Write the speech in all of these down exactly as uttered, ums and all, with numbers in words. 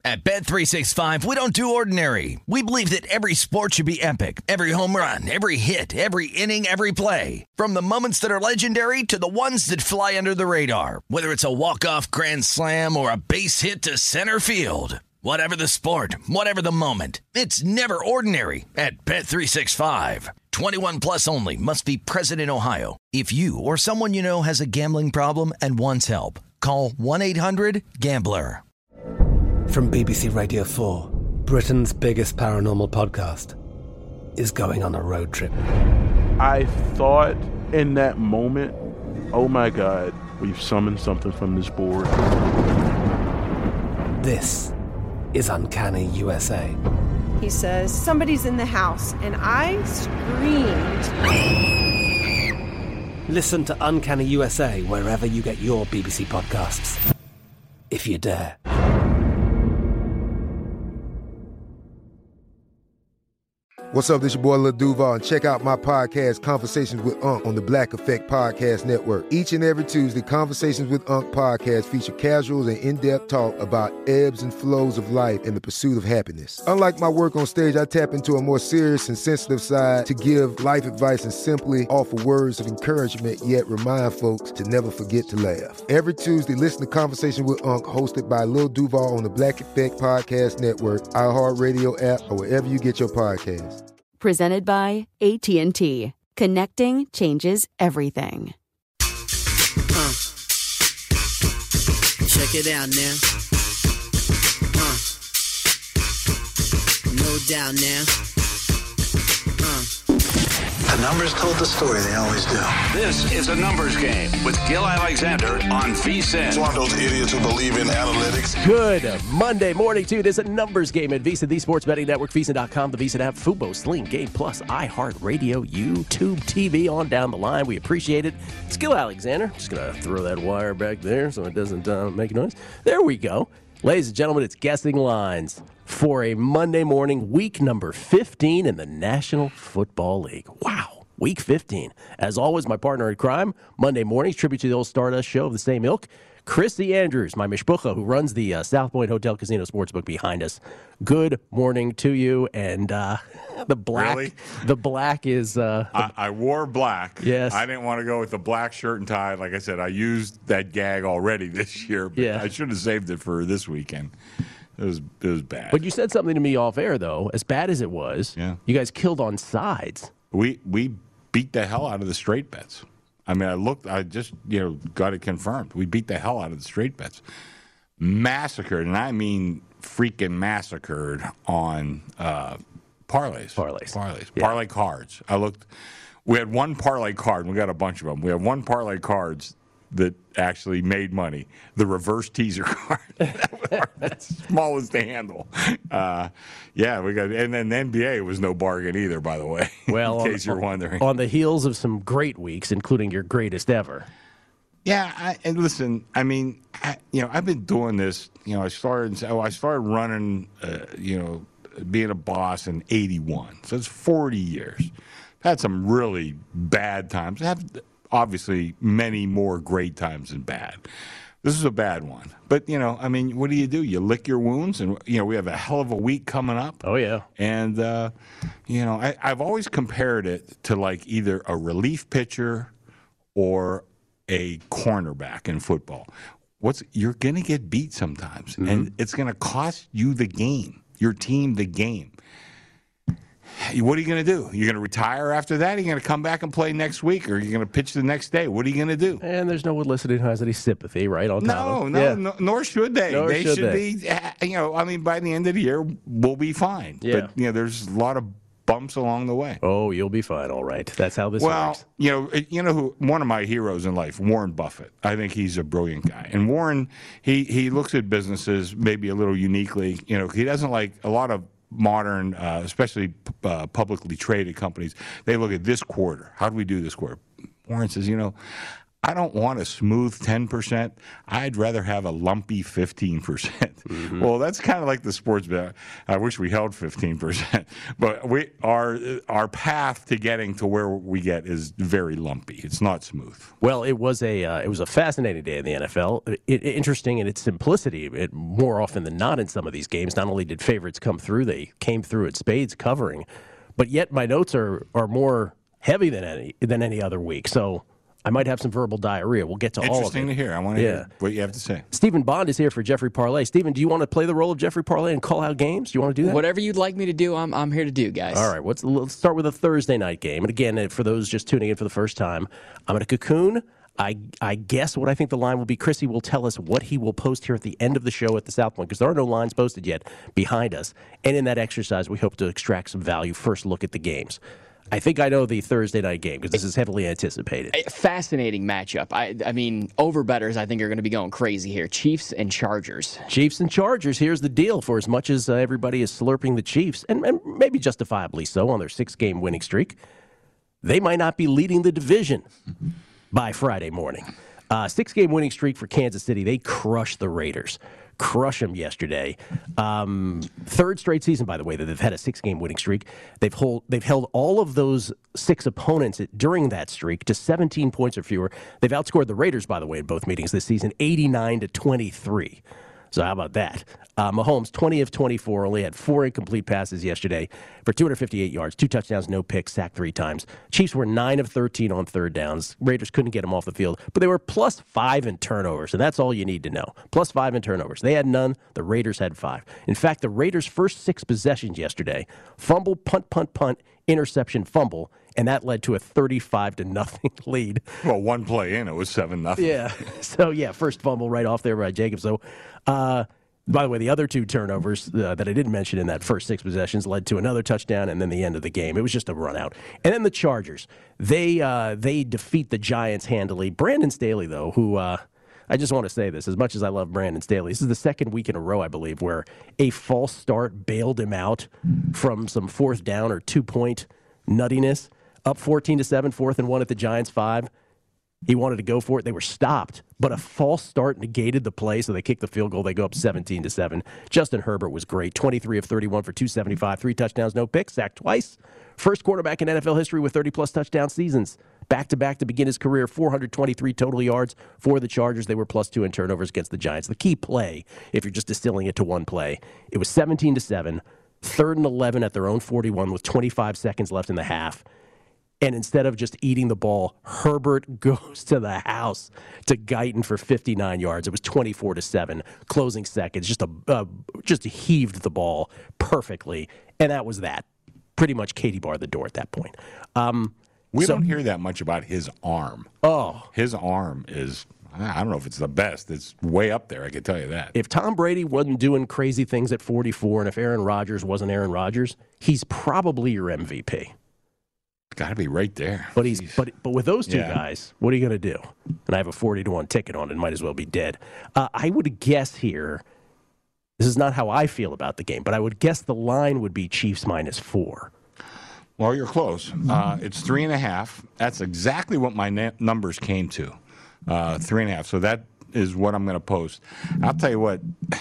At Bet three sixty-five, we don't do ordinary. We believe that every sport should be epic. Every home run, every hit, every inning, every play. From the moments that are legendary to the ones that fly under the radar. Whether it's a walk-off grand slam or a base hit to center field. Whatever the sport, whatever the moment. It's never ordinary at Bet three sixty-five. twenty-one plus only. Must be present in Ohio. If you or someone you know has a gambling problem and wants help, call one eight hundred gambler. From B B C Radio four, Britain's biggest paranormal podcast is going on a road trip. I thought in that moment, oh my God, we've summoned something from this board. This is Uncanny U S A. He says, somebody's in the house, and I screamed. Listen to Uncanny U S A wherever you get your B B C podcasts, if you dare. What's up, this your boy Lil Duval, and check out my podcast, Conversations with Unc, on the Black Effect Podcast Network. Each and every Tuesday, Conversations with Unc podcast feature casuals and in-depth talk about ebbs and flows of life and the pursuit of happiness. Unlike my work on stage, I tap into a more serious and sensitive side to give life advice and simply offer words of encouragement, yet remind folks to never forget to laugh. Every Tuesday, listen to Conversation with Unc, hosted by Lil Duval on the Black Effect Podcast Network, iHeartRadio app, or wherever you get your podcasts. Presented by A T and T. Connecting changes everything. Uh, check it out now. Uh, no doubt now. Uh. The numbers told the story, they always do. This is A Numbers Game with Gil Alexander on V S I N. It's one of those idiots who believe in analytics. Good Monday morning to you. This is A Numbers Game at VSiN, the Sports Betting Network, V S I N dot com, the VSiN app, Fubo, Sling, Game Plus, iHeartRadio, YouTube T V, on down the line. We appreciate it. It's Gil Alexander. Just going to throw that wire back there so it doesn't uh, make a noise. There we go. Ladies and gentlemen, it's Guessing Lines for a Monday morning, week number fifteen in the National Football League. Wow. Week fifteen. As always, my partner in crime, Monday mornings, tribute to the old Stardust show of the same ilk, Chrissy Andrews, my mishpucha, who runs the uh, South Point Hotel Casino Sportsbook behind us. Good morning to you. And uh, the black, really? the black is. Uh, I, I wore black. Yes. I didn't want to go with the black shirt and tie. Like I said, I used that gag already this year. But yeah. I should have saved it for this weekend. It was it was bad. But you said something to me off air, though. As bad as it was, yeah. You guys killed on sides. We we beat the hell out of the straight bets. I mean, I looked, I just, you know, got it confirmed. We beat the hell out of the straight bets. Massacred, and I mean freaking massacred on uh, parlays. Parlays. Parlays. Yeah. Parlay cards. I looked, we had one parlay card, and we got a bunch of them. We had one parlay cards that actually made money. The reverse teaser card. That's small as the handle. Uh, yeah, we got, and then the N B A was no bargain either, by the way. Well, in case on, you're wondering. On the heels of some great weeks, including your greatest ever. Yeah, I, and listen, I mean, I, you know, I've been doing this. You know, I started. Oh, I started running. Uh, you know, being a boss in eighty-one, so it's forty years. I've had some really bad times. I have obviously many more great times than bad. This is a bad one. But, you know, I mean, what do you do? You lick your wounds, and, you know, we have a hell of a week coming up. Oh, yeah. And, uh, you know, I, I've always compared it to, like, either a relief pitcher or a cornerback in football. What's You're going to get beat sometimes, mm-hmm. and it's going to cost you the game, your team the game. What are you going to do? You're going to retire after that? Are you going to come back and play next week, or are you going to pitch the next day? What are you going to do? And there's no one listening who has any sympathy, right? On no, no, yeah. no, nor should they. Nor they should, should they. be, you know, I mean, by the end of the year, we'll be fine. Yeah. But, you know, there's a lot of bumps along the way. Oh, you'll be fine, all right. That's how this well, works. Well, you know, you know who one of my heroes in life, Warren Buffett. I think he's a brilliant guy. And Warren, he, he looks at businesses maybe a little uniquely. You know, he doesn't like a lot of modern, uh, especially uh, publicly traded companies, they look at this quarter. How do we do this quarter? Warren says, you know, I don't want a smooth ten percent. I'd rather have a lumpy fifteen percent. Mm-hmm. Well, that's kind of like the sports bet. I wish we held fifteen percent. But we our our path to getting to where we get is very lumpy. It's not smooth. Well, it was a uh, it was a fascinating day in the N F L. It, it, interesting in its simplicity. It, more often than not in some of these games, not only did favorites come through, they came through at spades covering. But yet my notes are are more heavy than any than any other week. So I might have some verbal diarrhea. We'll get to all of it. Interesting to hear. I want to yeah. hear what you have to say. Stephen Bond is here for Jeffrey Parlay. Stephen, do you want to play the role of Jeffrey Parlay and call out games? Do you want to do that? Whatever you'd like me to do, I'm I'm here to do, guys. All right. Let's, let's start with a Thursday night game. And again, for those just tuning in for the first time, I'm at a cocoon. I I guess what I think the line will be. Chrissy will tell us what he will post here at the end of the show at the South Point, because there are no lines posted yet behind us. And in that exercise, we hope to extract some value. First look at the games. I think I know the Thursday night game because this is heavily anticipated. A fascinating matchup. I, I mean, overbettors, I think, are going to be going crazy here. Chiefs and Chargers. Chiefs and Chargers. Here's the deal. For as much as uh, everybody is slurping the Chiefs, and, and maybe justifiably so on their six-game winning streak, they might not be leading the division by Friday morning. Uh, six-game winning streak for Kansas City. They crushed the Raiders. Crush them yesterday. Um, third straight season, by the way, that they've had a six-game winning streak. They've hold, they've held all of those six opponents during that streak to seventeen points or fewer. They've outscored the Raiders, by the way, in both meetings this season, eighty-nine to twenty-three. So how about that? Uh, Mahomes, twenty of twenty-four, only had four incomplete passes yesterday for two hundred fifty-eight yards, two touchdowns, no picks, sacked three times. Chiefs were nine of thirteen on third downs. Raiders couldn't get them off the field, but they were plus five in turnovers, and that's all you need to know. Plus five in turnovers. They had none. The Raiders had five. In fact, the Raiders' first six possessions yesterday, fumble, punt, punt, punt, interception, fumble, and that led to a thirty-five to nothing lead. Well, one play in, it was seven nothing. Yeah. So, yeah, first fumble right off there by Jacobs. So, uh, by the way, the other two turnovers uh, that I didn't mention in that first six possessions led to another touchdown and then the end of the game. It was just a run out. And then the Chargers. They uh, they defeat the Giants handily. Brandon Staley, though, who uh, I just want to say this, as much as I love Brandon Staley, this is the second week in a row, I believe, where a false start bailed him out from some fourth down or two-point nuttiness. Up fourteen to seven, fourth and one at the Giants' five. He wanted to go for it. They were stopped, but a false start negated the play, so they kicked the field goal. They go up seventeen to seven. Justin Herbert was great. twenty-three of thirty-one for two seventy-five, three touchdowns, no picks, sacked twice. First quarterback in N F L history with thirty-plus touchdown seasons. Back-to-back to begin his career, four hundred twenty-three total yards for the Chargers. They were plus two in turnovers against the Giants. The key play, if you're just distilling it to one play, it was seventeen to seven, third and eleven at their own forty-one with twenty-five seconds left in the half. And instead of just eating the ball, Herbert goes to the house to Guyton for fifty-nine yards. It was twenty-four to seven, closing seconds. Just a uh, just heaved the ball perfectly, and that was that. Pretty much Katie barred the door at that point. Um, we so, don't hear that much about his arm. Oh, his arm is. I don't know if it's the best. It's way up there, I can tell you that. If Tom Brady wasn't doing crazy things at forty-four, and if Aaron Rodgers wasn't Aaron Rodgers, he's probably your M V P. Got to be right there. But he's but but with those two Yeah. guys, what are you going to do? And I have a forty to one ticket on it. Might as well be dead. Uh, I would guess here, this is not how I feel about the game, but I would guess the line would be Chiefs minus four. Well, you're close. Uh, it's three and a half. That's exactly what my na- numbers came to. Uh, three and a half. So that is what I'm going to post. I'll tell you what.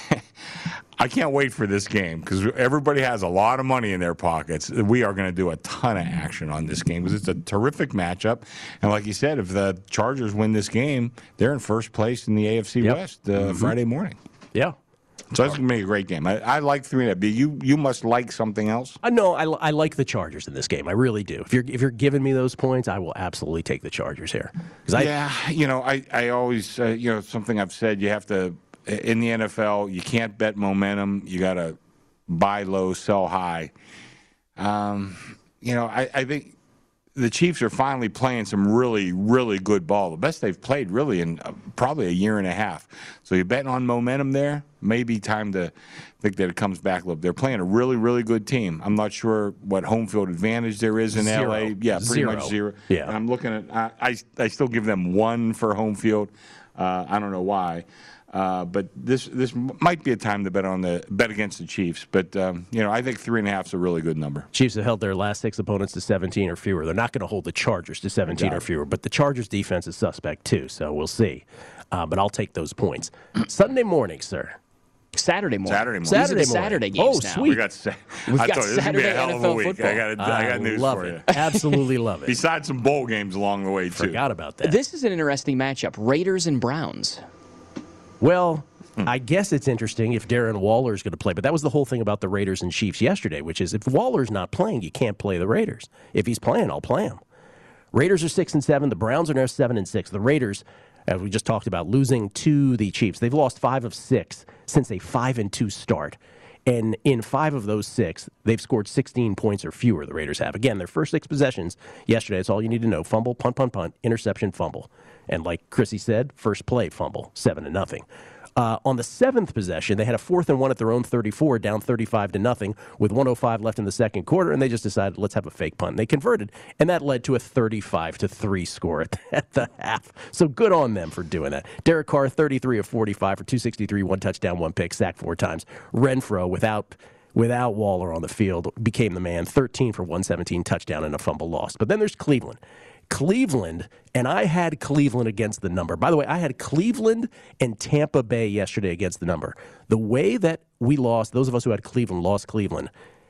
I can't wait for this game because everybody has a lot of money in their pockets. We are going to do a ton of action on this game because it's a terrific matchup. And like you said, if the Chargers win this game, they're in first place in the A F C Yep. West uh, Mhm. Friday morning. Yeah. So that's going to be a great game. I, I like three and a half. You you must like something else. I know I, I like the Chargers in this game. I really do. If you're if you're giving me those points, I will absolutely take the Chargers here. I, yeah, you know, I I always uh, you know something I've said. You have to in the N F L. You can't bet momentum. You got to buy low, sell high. Um, you know, I, I think the Chiefs are finally playing some really, really good ball. The best they've played really in uh, probably a year and a half. So you're betting on momentum there. Maybe time to think that it comes back a little. They're playing a really, really good team. I'm not sure what home field advantage there is in Zero. L A. Yeah, pretty Zero. much zero. Yeah. And I'm looking at. I, I I still give them one for home field. Uh, I don't know why. Uh, but this this might be a time to bet on the bet against the Chiefs. But um, you know, I think three and a half is a really good number. Chiefs have held their last six opponents to seventeen or fewer. They're not going to hold the Chargers to seventeen or fewer, but the Chargers defense is suspect too. So we'll see. Uh, but I'll take those points. Sunday morning, sir. Saturday morning. Saturday morning. Saturday These are the morning. Saturday games Oh, now. sweet. We got. Sa- We've I got told you, this is gonna be a Saturday hell of N F a L week. football. I got. I got news love for it. you. Absolutely love it. Besides some bowl games along the way too. Forgot about that. This is an interesting matchup. Raiders and Browns. Well, I guess it's interesting if Darren Waller is going to play, but that was the whole thing about the Raiders and Chiefs yesterday, which is if Waller's not playing, you can't play the Raiders. If he's playing, I'll play him. Raiders are six and seven. The Browns are now seven and six. The Raiders, as we just talked about, losing to the Chiefs. They've lost five of six since a five and two start. And in five of those six, they've scored sixteen points or fewer, the Raiders have. Again, their first six possessions yesterday, that's all you need to know. Fumble, punt, punt, punt, interception, fumble. And like Chrissy said, first play, fumble, seven to nothing. Uh, on the seventh possession, they had a fourth and one at their own thirty-four, down thirty-five to nothing, with one oh five left in the second quarter, and they just decided, let's have a fake punt. And they converted, and that led to a thirty-five to three score at the, at the half. So good on them for doing that. Derek Carr, thirty-three of forty-five for two sixty-three, one touchdown, one pick, sacked four times. Renfro, without without Waller on the field, became the man, thirteen for one seventeen, touchdown, and a fumble lost. But then there's Cleveland. Cleveland, and I had Cleveland against the number. By the way, I had Cleveland and Tampa Bay yesterday against the number. The way that we lost, those of us who had Cleveland lost Cleveland,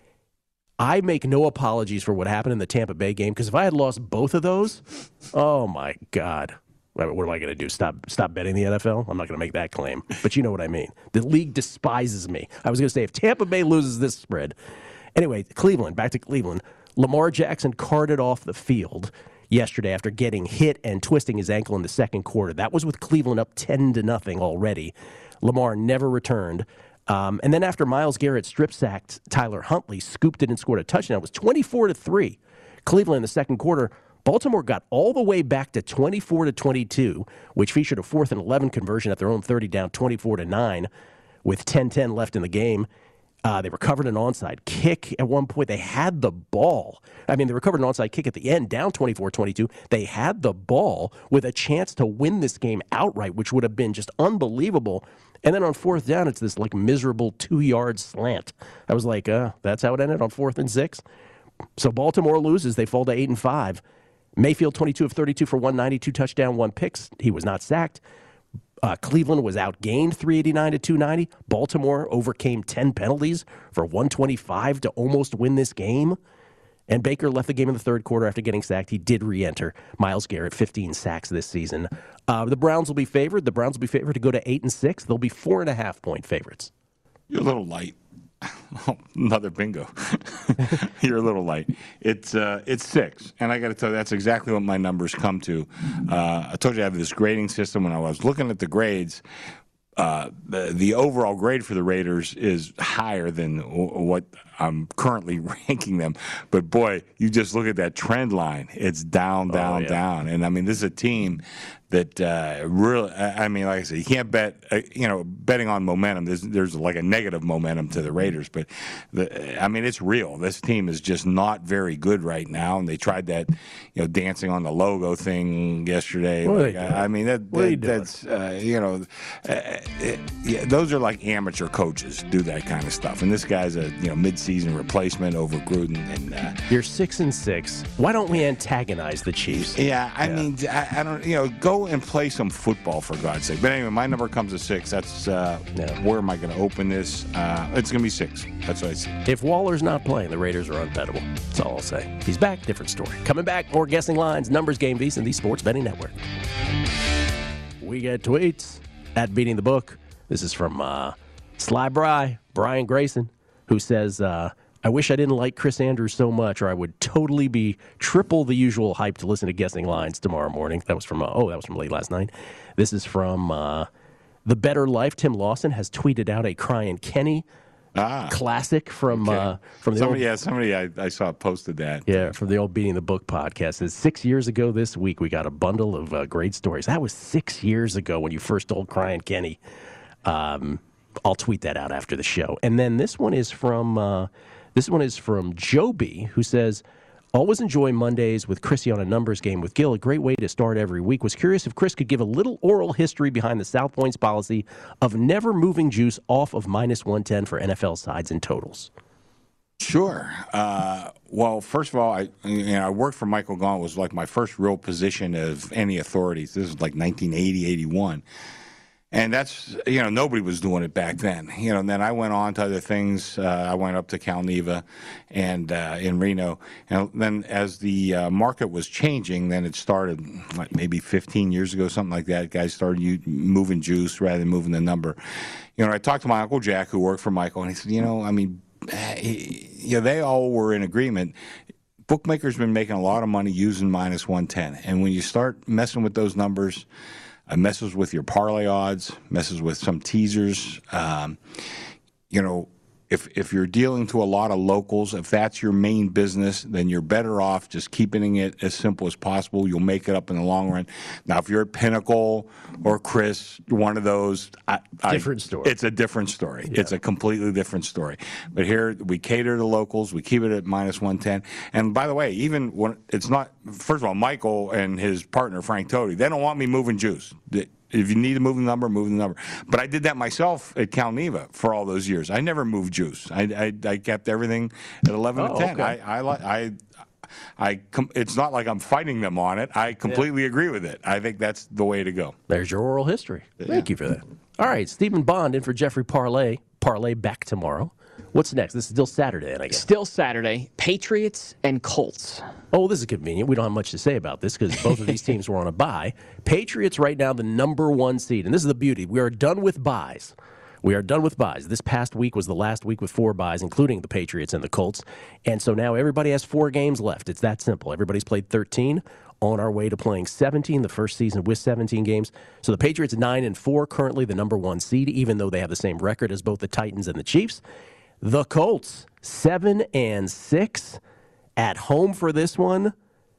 I make no apologies for what happened in the Tampa Bay game, because if I had lost both of those, oh my God. What am I going to do? Stop stop betting the N F L? I'm not going to make that claim, but you know what I mean. The league despises me. I was going to say, if Tampa Bay loses this spread. Anyway, Cleveland, back to Cleveland. Lamar Jackson carted off the field yesterday after getting hit and twisting his ankle in the second quarter. That was with Cleveland up ten to nothing already. Lamar never returned. Um, and then after Myles Garrett strip sacked Tyler Huntley, scooped it and scored a touchdown. It was twenty-four to three. Cleveland in the second quarter. Baltimore got all the way back to twenty-four to twenty-two, which featured a fourth and eleven conversion at their own thirty, down twenty-four to nine with ten ten left in the game. Uh, they recovered an onside kick at one point. They had the ball. I mean, they recovered an onside kick at the end, down twenty-four twenty-two. They had the ball with a chance to win this game outright, which would have been just unbelievable. And then on fourth down, it's this like miserable two-yard slant. I was like, uh, that's how it ended on fourth and six. So Baltimore loses. They fall to eight and five. Mayfield, twenty-two of thirty-two for one ninety-two, touchdown, one picks. He was not sacked. Uh, Cleveland was outgained three eighty-nine to two ninety. Baltimore overcame ten penalties for one twenty-five to almost win this game. And Baker left the game in the third quarter after getting sacked. He did re-enter. Myles Garrett, fifteen sacks this season. Uh, the Browns will be favored. The Browns will be favored to go to eight and six. They'll be four and a half point favorites. You're a little light. Oh, another bingo. You're a little light. It's uh, it's six, and I got to tell you, that's exactly what my numbers come to. Uh, I told you I have this grading system. When I was looking at the grades, uh, the the overall grade for the Raiders is higher than w- what I'm currently ranking them. But boy, you just look at that trend line; it's down, down, oh, yeah. down. And I mean, this is a team that uh, really, I mean, like I said, you can't bet, uh, you know, betting on momentum. There's, there's like a negative momentum to the Raiders, but the, I mean, it's real. This team is just not very good right now, and they tried that, you know, dancing on the logo thing yesterday. Like, I mean, that, that that's, uh, you know, uh, it, yeah, those are like amateur coaches do that kind of stuff, and this guy's a, you know, mid-season replacement over Gruden. And uh, you're six and six. Why don't we antagonize the Chiefs? Yeah, I yeah. mean, I, I don't, you know, go and play some football for God's sake. But anyway, my number comes to six. That's uh, yeah. where am I going to open this? Uh, it's going to be six. That's what I see. If Waller's not playing, the Raiders are unbettable. That's all I'll say. He's back. Different story. Coming back, more guessing lines, numbers game, VSiN and the Sports Betting Network. We get tweets at Beating the Book. This is from uh, Sly Bry, Brian Grayson, who says, uh, I wish I didn't like Chris Andrews so much, or I would totally be triple the usual hype to listen to Guessing Lines tomorrow morning. That was from, uh, oh, that was from late last night. This is from uh, The Better Life. Tim Lawson has tweeted out a Crying Kenny ah, classic from okay. uh, from the somebody. old, yeah, somebody I, I saw posted that. Yeah, from the old Beating the Book podcast. It says, six years ago this week, we got a bundle of uh, great stories. That was six years ago when you first told Crying Kenny. Um, I'll tweet that out after the show. And then this one is from... Uh, This one is from Joby, who says, Always enjoy Mondays with Chrissy on a numbers game with Gil. A great way to start every week. Was curious if Chris could give a little oral history behind the South Point's policy of never moving juice off of minus one ten for N F L sides and totals. Sure. Uh, well, first of all, I you know I worked for Michael Gaunt. It was like my first real position of any authority. This was like nineteen eighty, eighty-one. And that's, you know, nobody was doing it back then. You know, and then I went on to other things. Uh, I went up to Calneva and uh, in Reno. And then as the uh, market was changing, then it started like maybe fifteen years ago, something like that. Guys started u- moving juice rather than moving the number. You know, I talked to my Uncle Jack, who worked for Michael, and he said, you know, I mean, he, you know, they all were in agreement. Bookmakers been making a lot of money using minus one ten. And when you start messing with those numbers, it messes with your parlay odds, messes with some teasers. Um, you know, if if you're dealing to a lot of locals, if that's your main business, then you're better off just keeping it as simple as possible. You'll make it up in the long run. Now, if you're at Pinnacle or Chris, one of those, I, different I, story. It's a different story. Yeah. It's a completely different story. But here we cater to locals. We keep it at minus one ten. And by the way, even when it's not, first of all, Michael and his partner Frank Totti, they don't want me moving juice. If you need to move the number, move the number. But I did that myself at Calneva for all those years. I never moved juice. I, I, I kept everything at eleven oh, to ten. Okay. I, I, I, I, it's not like I'm fighting them on it. I completely yeah. agree with it. I think that's the way to go. There's your oral history. Thank yeah. you for that. All right, Stephen Bond in for Jeffrey Parlay. Parlay back tomorrow. What's next? This is still Saturday, I guess. Still Saturday. Patriots and Colts. Oh, this is convenient. We don't have much to say about this because both of these teams were on a bye. Patriots right now the number one seed. And this is the beauty. We are done with buys. We are done with buys. This past week was the last week with four buys, including the Patriots and the Colts. And so now everybody has four games left. It's that simple. Everybody's played thirteen. On our way to playing seventeen, the first season with seventeen games. So the Patriots nine and four, currently the number one seed, even though they have the same record as both the Titans and the Chiefs. The Colts, seven and six, at home for this one.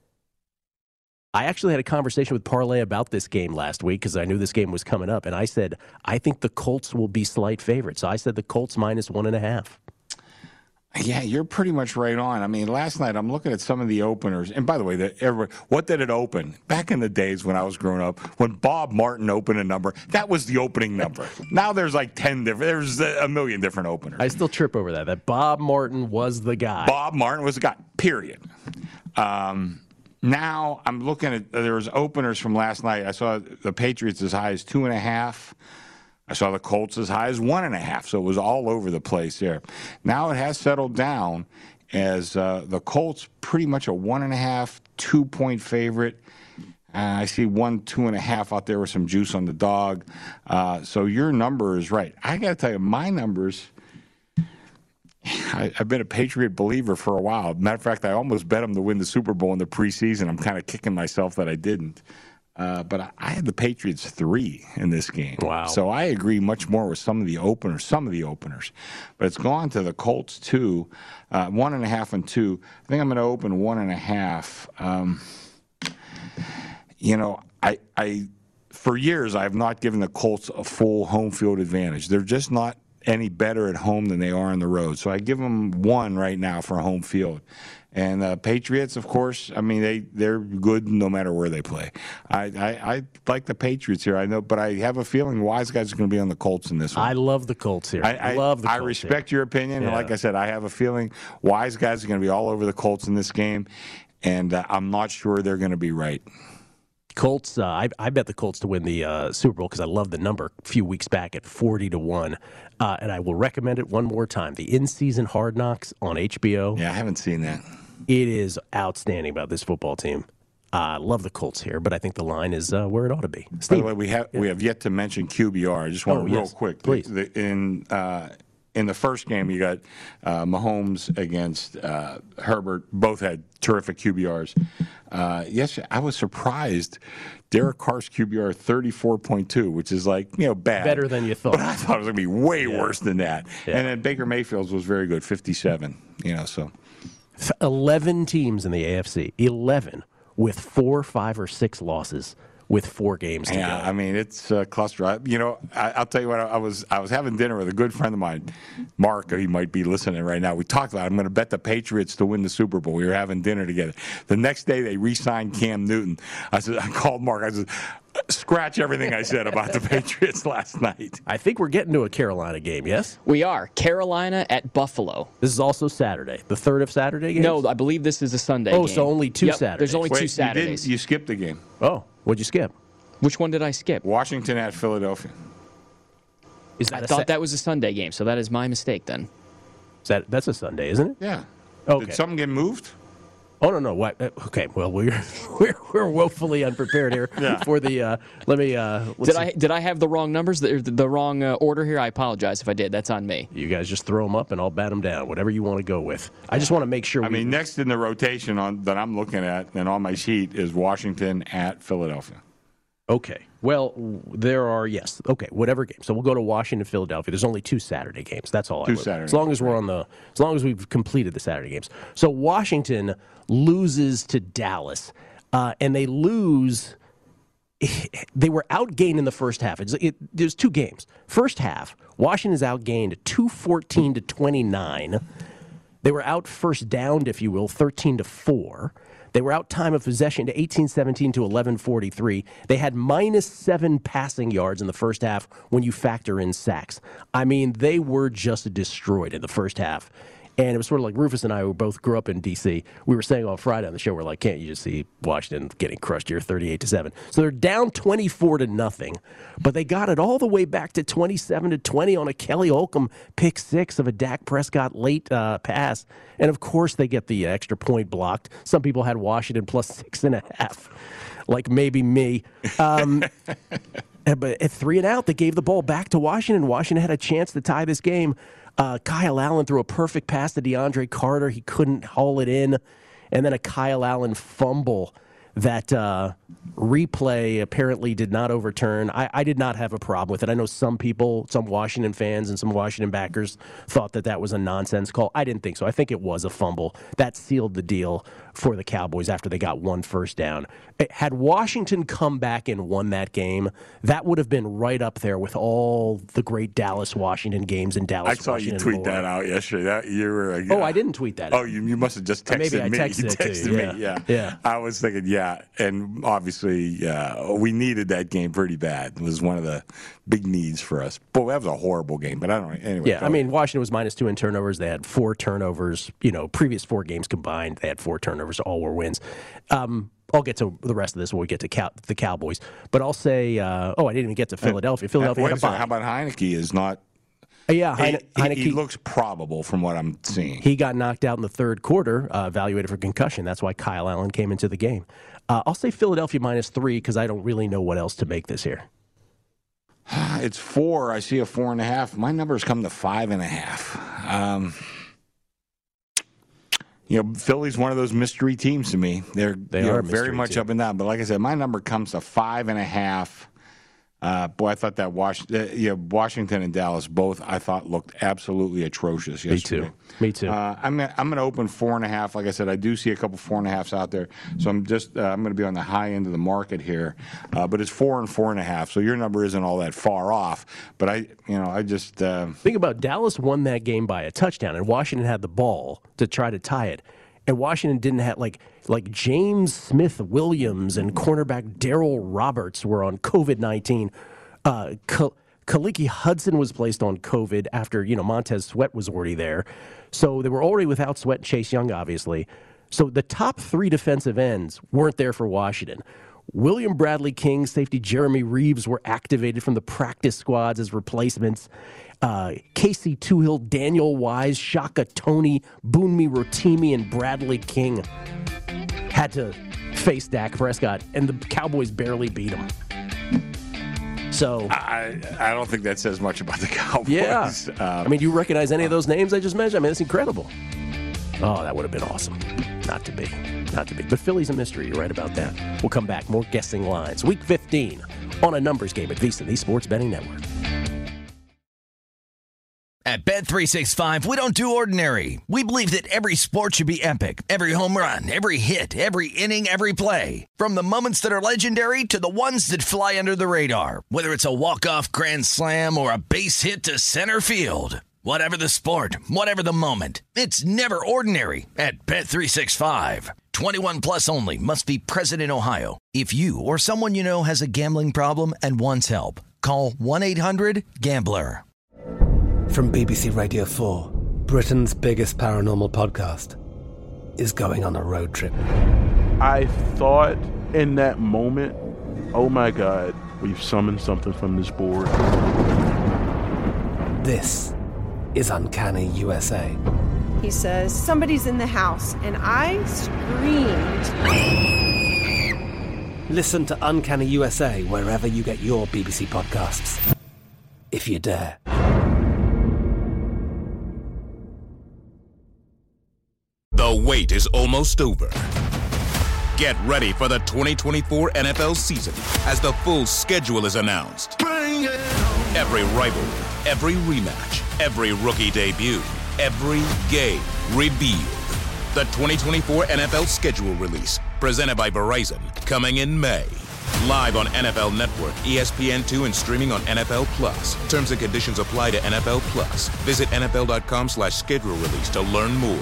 I actually had a conversation with Parlay about this game last week because I knew this game was coming up, and I said, I think the Colts will be slight favorites. So I said the Colts minus one and a half. Yeah, you're pretty much right on. I mean, last night I'm looking at some of the openers. And by the way, the, everybody, what did it open? Back in the days when I was growing up, when Bob Martin opened a number, that was the opening number. Now there's like ten different, there's a million different openers. I still trip over that, that Bob Martin was the guy. Bob Martin was the guy, period. Um, now I'm looking at, there was openers from last night. I saw the Patriots as high as two and a half. I saw the Colts as high as one and a half, so it was all over the place there. Now it has settled down as uh, the Colts pretty much a one and a half, two-point favorite. Uh, I see one, two and a half out there with some juice on the dog. Uh, so your number is right. I got to tell you, my numbers, I, I've been a Patriot believer for a while. Matter of fact, I almost bet them to win the Super Bowl in the preseason. I'm kind of kicking myself that I didn't. Uh, but I, I had the Patriots three in this game. Wow. So I agree much more with some of the openers, some of the openers. But it's gone to the Colts two, uh, one and a half and two. I think I'm going to open one and a half. Um, you know, I, I for years I have not given the Colts a full home field advantage. They're just not any better at home than they are on the road. So I give them one right now for home field. And uh, Patriots, of course, I mean, they, they're good no matter where they play. I, I, I like the Patriots here, I know, but I have a feeling Wise Guys are going to be on the Colts in this one. I love the Colts here. I, I love the I Colts respect here. your opinion, yeah. and like I said, I have a feeling Wise Guys are going to be all over the Colts in this game, and uh, I'm not sure they're going to be right. Colts, uh, I, I bet the Colts to win the uh, Super Bowl because I love the number a few weeks back at forty to one. Uh, and I will recommend it one more time. The in-season Hard Knocks on H B O. Yeah, I haven't seen that. It is outstanding about this football team. I uh, love the Colts here, but I think the line is uh, where it ought to be. Steve. By the way, we have yeah. we have yet to mention Q B R. I just want oh, to real yes. quick. Please. The, the, in uh, in the first game, you got uh, Mahomes against uh, Herbert. Both had terrific Q B Rs. Uh, yes, I was surprised. Derek Carr's Q B R thirty-four point two, which is like, you know, bad. Better than you thought. But I thought it was going to be way yeah. worse than that. Yeah. And then Baker Mayfield's was very good, fifty-seven. You know, so eleven teams in the A F C, eleven with four, five, or six losses with four games to yeah, go. I mean, it's uh, cluster. You know, I, I'll tell you what. I, I was I was having dinner with a good friend of mine, Mark. He might be listening right now. We talked about. I'm going to bet the Patriots to win the Super Bowl. We were having dinner together. The next day, they re-signed Cam Newton. I said, I called Mark. I said, scratch everything I said about the Patriots last night. I think we're getting to a Carolina game. Yes, we are. Carolina at Buffalo. This is also Saturday. The third of Saturday games? No, I believe this is a Sunday. Oh, game. so only two yep, Saturdays. There's only Wait, two Saturdays. You, didn't, you skipped the game. Oh, what'd you skip? Which one did I skip? Washington at Philadelphia. Is that I a thought sa- that was a Sunday game, so that is my mistake then. Is that that's a Sunday, isn't it? Yeah. Okay. Did something get moved? Oh no no what? Okay, well we're we're, we're woefully unprepared here yeah. for the. Uh, let me. Uh, did see. I did I have the wrong numbers? The, the wrong uh, order here? I apologize if I did. That's on me. You guys just throw them up and I'll bat them down. Whatever you want to go with. I just want to make sure. I we, mean, next in the rotation on that I'm looking at and on my sheet is Washington at Philadelphia. Okay. Well, there are, yes. Okay, whatever game. So we'll go to Washington, Philadelphia. There's only two Saturday games. That's all. Two I would. Saturday. As long as we're on the, as long as we've completed the Saturday games. So Washington loses to Dallas, uh, and they lose. They were outgained in the first half. It's, it, there's two games. First half, Washington is outgained two fourteen to twenty-nine. They were out first downed, if you will, thirteen to four. They were out time of possession to eighteen seventeen to eleven forty-three. They had minus seven passing yards in the first half when you factor in sacks. I mean, they were just destroyed in the first half. And it was sort of like Rufus and I, who both grew up in D C. We were saying on Friday on the show, we're like, can't you just see Washington getting crushed here thirty-eight to seven? So they're down twenty-four to nothing, but they got it all the way back to twenty-seven to twenty on a Kelly Holcomb pick six of a Dak Prescott late uh, pass. And of course, they get the extra point blocked. Some people had Washington plus six and a half, like maybe me. Um, but at three and out, they gave the ball back to Washington. Washington had a chance to tie this game. Uh, Kyle Allen threw a perfect pass to DeAndre Carter. He couldn't haul it in. And then a Kyle Allen fumble that uh, replay apparently did not overturn. I, I did not have a problem with it. I know some people, some Washington fans and some Washington backers thought that that was a nonsense call. I didn't think so. I think it was a fumble. That sealed the deal for the Cowboys after they got one first down. Had Washington come back and won that game, that would have been right up there with all the great Dallas-Washington games in Dallas. I saw Washington you tweet lore. that out yesterday. That, you were, uh, oh, I didn't tweet that. Oh, you, you must have just texted or maybe I me. texted you it texted to you. me. Yeah. Yeah. yeah. I was thinking, yeah, and obviously uh, we needed that game pretty bad. It was one of the big needs for us. Boy, that was a horrible game. But I don't know. Anyway. Yeah, I mean, Washington was minus two in turnovers. They had four turnovers. You know, previous four games combined, they had four turnovers. All were wins. Um, I'll get to the rest of this when we get to Cow- the Cowboys. But I'll say, uh, oh, I didn't even get to Philadelphia. Philadelphia Wait had a a second. bye. How about Heineke is not? Uh, yeah, Heine- he, Heineke. He looks probable from what I'm seeing. He got knocked out in the third quarter, uh, evaluated for concussion. That's why Kyle Allen came into the game. Uh, I'll say Philadelphia minus three because I don't really know what else to make this here. It's four. I see a four and a half. My numbers come to five and a half. Um, you know, Philly's one of those mystery teams to me. They're they you are know, a very much team. up and down. But like I said, my number comes to five and a half. Uh, boy, I thought that Was- uh, you know, Washington and Dallas both I thought looked absolutely atrocious yesterday. Me too. Me too. Uh, I'm gonna, I'm going to open four and a half. Like I said, I do see a couple four and a halves out there, so I'm just uh, I'm going to be on the high end of the market here. Uh, but it's four and four and a half, so your number isn't all that far off. But I, you know, I just uh, think about Dallas won that game by a touchdown, and Washington had the ball to try to tie it. And Washington didn't have, like, like James Smith-Williams and cornerback Darrell Roberts were on COVID nineteen. Uh, Ka- Kaliki Hudson was placed on COVID after, you know, Montez Sweat was already there. So they were already without Sweat and Chase Young, obviously. So the top three defensive ends weren't there for Washington. William Bradley King, safety Jeremy Reeves were activated from the practice squads as replacements. Uh, Casey Toohill, Daniel Wise, Shaka Toney, Boonmi Rotimi, and Bradley King had to face Dak Prescott, and the Cowboys barely beat him. So I I don't think that says much about the Cowboys. Yeah. Uh, I mean, do you recognize any of those names I just mentioned? I mean, it's incredible. Oh, that would have been awesome. Not to be. Not to be. But Philly's a mystery. You're right about that. We'll come back. More guessing lines. Week fifteen on a numbers game at VSiN, the Sports Betting Network. At Bet three sixty-five, we don't do ordinary. We believe that every sport should be epic. Every home run, every hit, every inning, every play. From the moments that are legendary to the ones that fly under the radar. Whether it's a walk-off grand slam or a base hit to center field. Whatever the sport, whatever the moment. It's never ordinary at Bet three sixty-five. twenty-one plus only. Must be present in Ohio. If you or someone you know has a gambling problem and wants help, call one eight hundred gambler. From B B C Radio four, Britain's biggest paranormal podcast is going on a road trip. I thought in that moment, oh my God, we've summoned something from this board. This is Uncanny U S A. He says, somebody's in the house, and I screamed. Listen to Uncanny U S A wherever you get your B B C podcasts, if you dare. The wait is almost over. Get ready for the twenty twenty-four N F L season as the full schedule is announced. Bring it on. Every rivalry, every rematch, every rookie debut, every game revealed. The twenty twenty-four N F L schedule release, presented by Verizon, coming in May. Live on N F L Network, E S P N two, and streaming on N F L Plus. Terms and conditions apply to N F L Plus. Visit N F L dot com slash schedule release to learn more.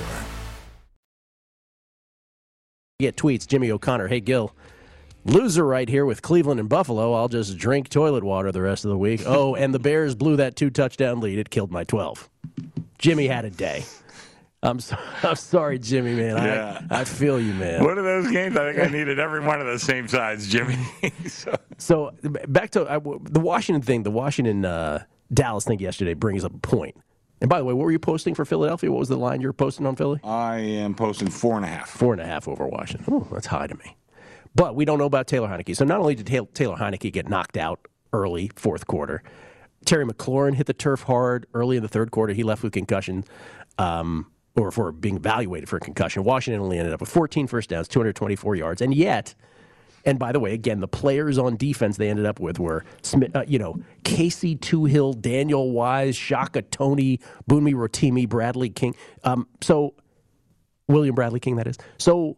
Get tweets, Jimmy O'Connor. Hey, Gil. Loser right here with Cleveland and Buffalo. I'll just drink toilet water the rest of the week. Oh, and the Bears blew that two-touchdown lead. It killed my twelve. Jimmy had a day. I'm, so, I'm sorry, Jimmy, man. Yeah. I, I feel you, man. One of those games, I think I needed every one of the same sides, Jimmy. so. so back to uh, the Washington thing. The Washington uh, Dallas thing yesterday brings up a point. And by the way, what were you posting for Philadelphia? What was the line you were posting on Philly? I am posting four and a half. Four and a half over Washington. Oh, that's high to me. But we don't know about Taylor Heineke. So not only did Taylor Heineke get knocked out early, fourth quarter, Terry McLaurin hit the turf hard early in the third quarter. He left with concussion, um, or for being evaluated for a concussion. Washington only ended up with fourteen first downs, two hundred twenty-four yards. And yet, and by the way, again, the players on defense they ended up with were, Smith, uh, you know, Casey Toohill, Daniel Wise, Shaka Toney, Bunmi Rotimi, Bradley King. Um, so, William Bradley King, that is. So,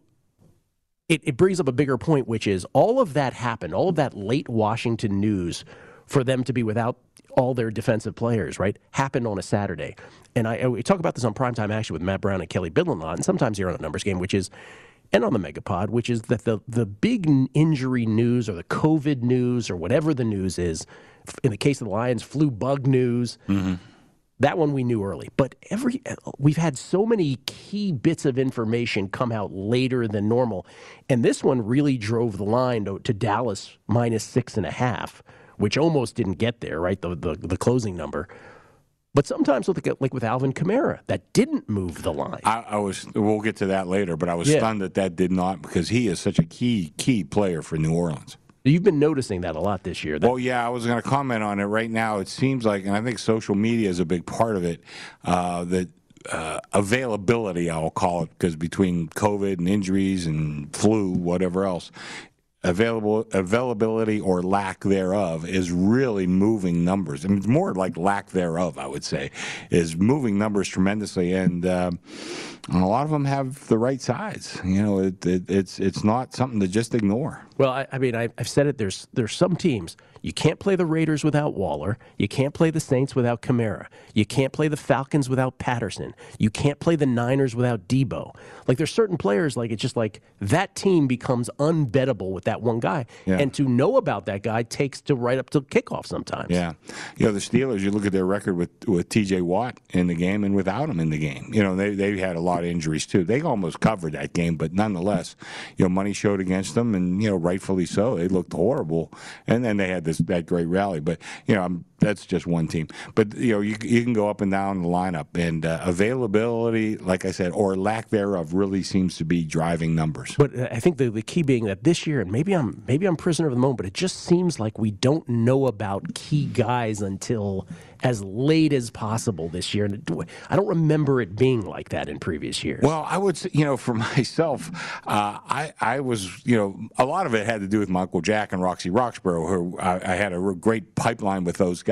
it, it brings up a bigger point, which is all of that happened, all of that late Washington news for them to be without all their defensive players, right, happened on a Saturday. And I, I we talk about this on Primetime Action with Matt Brown and Kelly Bidlin a lot, and sometimes here on the Numbers Game, which is, and on the Megapod, which is that the, the big injury news or the COVID news or whatever the news is, in the case of the Lions, flu bug news, mm-hmm. that one we knew early. But every we've had so many key bits of information come out later than normal. And this one really drove the line to, to Dallas minus six and a half, which almost didn't get there, right, the the, the closing number. But sometimes, with like with Alvin Kamara, that didn't move the line. I, I was. We'll get to that later, but I was yeah. stunned that that did not, because he is such a key key player for New Orleans. You've been noticing that a lot this year. That- well, yeah, I was going to comment on it right now. It seems like, and I think social media is a big part of it, uh, that uh, availability, I'll call it, because between COVID and injuries and flu, whatever else, Available availability or lack thereof is really moving numbers. I mean, it's more like lack thereof, I would say, is moving numbers tremendously, and, uh, and a lot of them have the right sides. You know, it, it, it's it's not something to just ignore. Well, I, I mean, I, I've said it. There's there's some teams. You can't play the Raiders without Waller. You can't play the Saints without Kamara. You can't play the Falcons without Patterson. You can't play the Niners without Debo. Like, there's certain players, like, it's just like that team becomes unbettable with that one guy. Yeah. And to know about that guy takes to right up to kickoff sometimes. Yeah. You know, the Steelers, you look at their record with, with T J Watt in the game and without him in the game. You know, they they had a lot of injuries, too. They almost covered that game, but nonetheless, you know, money showed against them, and, you know, rightfully so. They looked horrible. And then they had this that great rally. But, you know, I'm, that's just one team. But, you know, you, you can go up and down the lineup, and uh, availability, like I said, or lack thereof, really seems to be driving numbers. But I think the, the key being that this year, and maybe I'm maybe I'm prisoner of the moment, but it just seems like we don't know about key guys until as late as possible this year. And I don't remember it being like that in previous years. Well, I would say, you know, for myself, uh, I, I was, you know, a lot of it had to do with my Uncle Jack and Roxy Roxborough, who I, I had a great pipeline with those guys.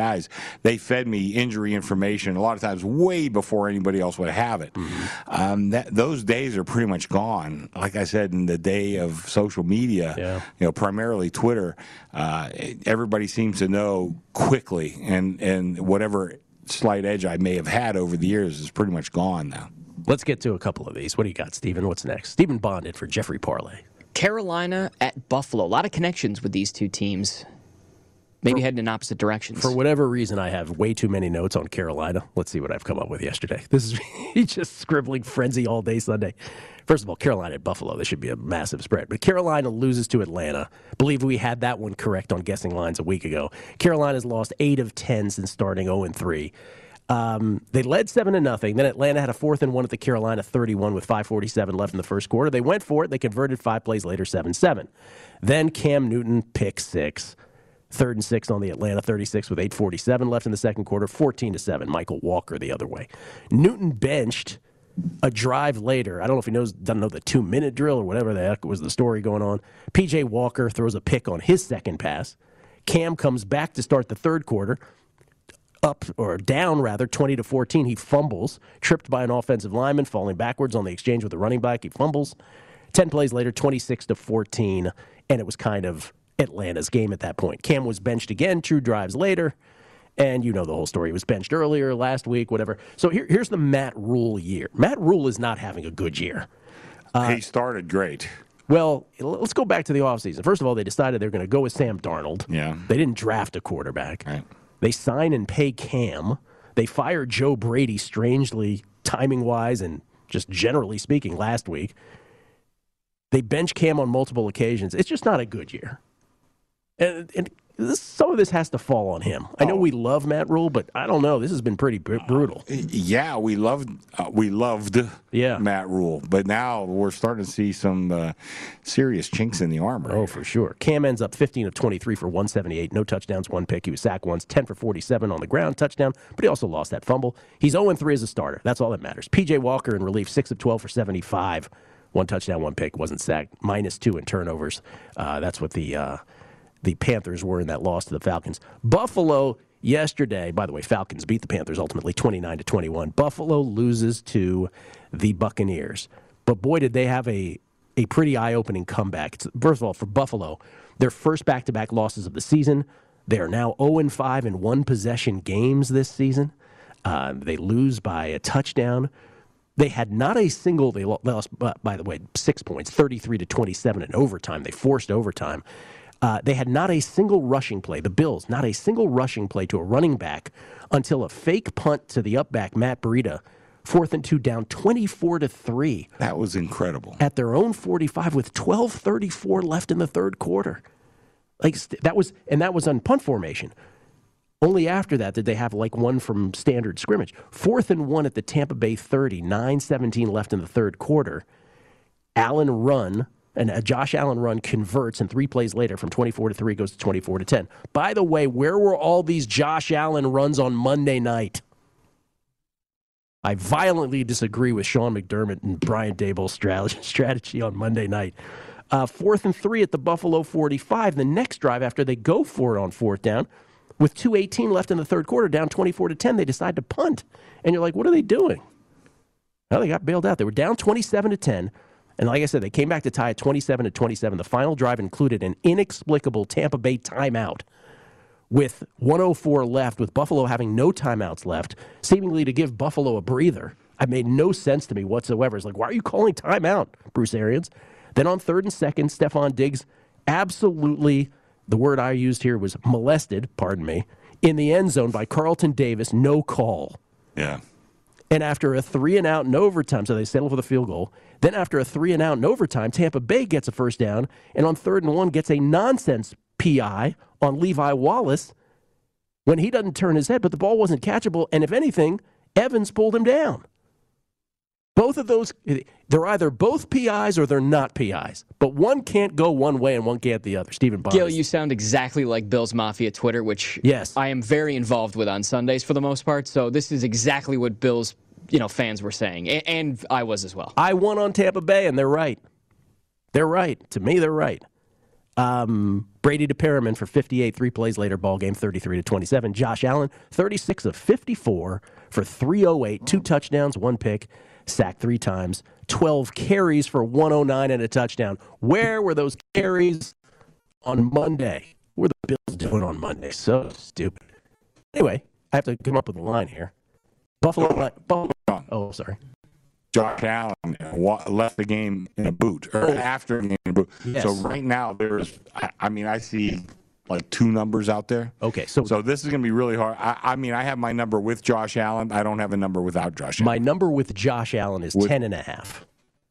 guys. They fed me injury information a lot of times way before anybody else would have it. Mm-hmm. Um, that, those days are pretty much gone. Like I said, in the day of social media, yeah. you know, primarily Twitter, uh, everybody seems to know quickly, and, and whatever slight edge I may have had over the years is pretty much gone now. Let's get to a couple of these. What do you got, Stephen? What's next? Stephen Bonded for Jeffrey Parlay. Carolina at Buffalo. A lot of connections with these two teams. Maybe for, heading in opposite directions. For whatever reason, I have way too many notes on Carolina. Let's see what I've come up with yesterday. This is me just scribbling frenzy all day Sunday. First of all, Carolina at Buffalo. This should be a massive spread. But Carolina loses to Atlanta. I believe we had that one correct on guessing lines a week ago. Carolina's lost eight of ten since starting oh and three. Um, they led seven to nothing. Then Atlanta had a fourth and one at the Carolina thirty-one with five forty-seven left in the first quarter. They went for it. They converted five plays later, seven seven. Then Cam Newton pick six. Third and six on the Atlanta thirty-six with eight forty-seven left in the second quarter, fourteen to seven. Michael Walker the other way. Newton benched a drive later. I don't know if he knows, doesn't know the two-minute drill or whatever the heck was the story going on. P J Walker throws a pick on his second pass. Cam comes back to start the third quarter. Up, or down rather, twenty to fourteen. He fumbles, tripped by an offensive lineman, falling backwards on the exchange with the running back. He fumbles. Ten plays later, twenty-six to fourteen, and it was kind of Atlanta's game at that point. Cam was benched again, two drives later, and you know the whole story. He was benched earlier, last week, whatever. So here, here's the Matt Rule year. Matt Rule is not having a good year. Uh, he started great. Well, let's go back to the offseason. First of all, they decided they were going to go with Sam Darnold. Yeah. They didn't draft a quarterback. Right. They sign and pay Cam. They fired Joe Brady, strangely, timing-wise and just generally speaking, last week. They bench Cam on multiple occasions. It's just not a good year. And, and this, some of this has to fall on him. I know oh. we love Matt Rule, but I don't know. This has been pretty br- brutal. Uh, yeah, we loved uh, we loved yeah. Matt Rule, but now we're starting to see some uh, serious chinks in the armor. Oh, here. for sure. Cam ends up fifteen of twenty-three for one seventy-eight, no touchdowns, one pick. He was sacked once, ten for forty-seven on the ground, touchdown, but he also lost that fumble. He's oh and three as a starter. That's all that matters. P J Walker in relief, six of twelve for seventy-five, one touchdown, one pick, wasn't sacked, minus two in turnovers. Uh, that's what the uh, the Panthers were in that loss to the Falcons. Buffalo yesterday, by the way, Falcons beat the Panthers ultimately twenty-nine to twenty-one. Buffalo loses to the Buccaneers. But boy, did they have a, a pretty eye-opening comeback. It's, first of all, for Buffalo, their first back-to-back losses of the season. They are now oh and five in one-possession games this season. Uh, they lose by a touchdown. They had not a single, they lost, by the way, six points, thirty-three to twenty-seven in overtime. They forced overtime. Uh, they had not a single rushing play, the Bills, not a single rushing play to a running back until a fake punt to the up back, Matt Breida, fourth and two down, twenty-four to three. That was incredible. At their own forty-five with twelve thirty-four left in the third quarter. Like that was, and that was on punt formation. Only after that did they have like one from standard scrimmage. Fourth and one at the Tampa Bay thirty, nine seventeen left in the third quarter. Allen run. And a Josh Allen run converts, and three plays later from twenty-four to three goes to twenty-four to ten. By the way, where were all these Josh Allen runs on Monday night? I violently disagree with Sean McDermott and Brian Daboll's strategy on Monday night. Uh, fourth and three at the Buffalo forty-five. The next drive, after they go for it on fourth down, with two eighteen left in the third quarter, down twenty-four to ten, they decide to punt. And you're like, what are they doing? Well, they got bailed out. They were down twenty-seven to ten. And like I said, they came back to tie at twenty-seven to twenty-seven. The final drive included an inexplicable Tampa Bay timeout with one oh four left, with Buffalo having no timeouts left, seemingly to give Buffalo a breather. It made no sense to me whatsoever. It's like, why are you calling timeout, Bruce Arians? Then on third and second, Stephon Diggs absolutely, the word I used here was molested, pardon me, in the end zone by Carlton Davis, no call. Yeah. And after a three and out in overtime, so they settle for the field goal. Then after a three and out in overtime, Tampa Bay gets a first down, and on third and one gets a nonsense P I on Levi Wallace when he doesn't turn his head, but the ball wasn't catchable, and if anything, Evans pulled him down. Both of those, they're either both P Is or they're not P Is. But one can't go one way and one can't the other. Stephen Bonds. Gil, you sound exactly like Bills Mafia Twitter, which yes. I am very involved with on Sundays for the most part. So this is exactly what Bills you know, fans were saying. And, and I was as well. I won on Tampa Bay, and they're right. They're right. To me, they're right. Um, Brady to Perriman for fifty-eight. Three plays later, ball game thirty-three to twenty-seven. Josh Allen, thirty-six of fifty-four for three oh eight, two touchdowns, one pick, sacked three times, twelve carries for one oh nine and a touchdown. Where were those carries on Monday? What were the Bills doing on Monday? So stupid. Anyway, I have to come up with a line here. Buffalo. Buffalo oh, sorry. Josh Allen left the game in a boot, or oh. after the game in a boot. Yes. So right now, there's, I, I mean, I see like two numbers out there. Okay, so so this is going to be really hard. I, I mean, I have my number with Josh Allen. I don't have a number without Josh Allen. My number with Josh Allen is with, ten and a half.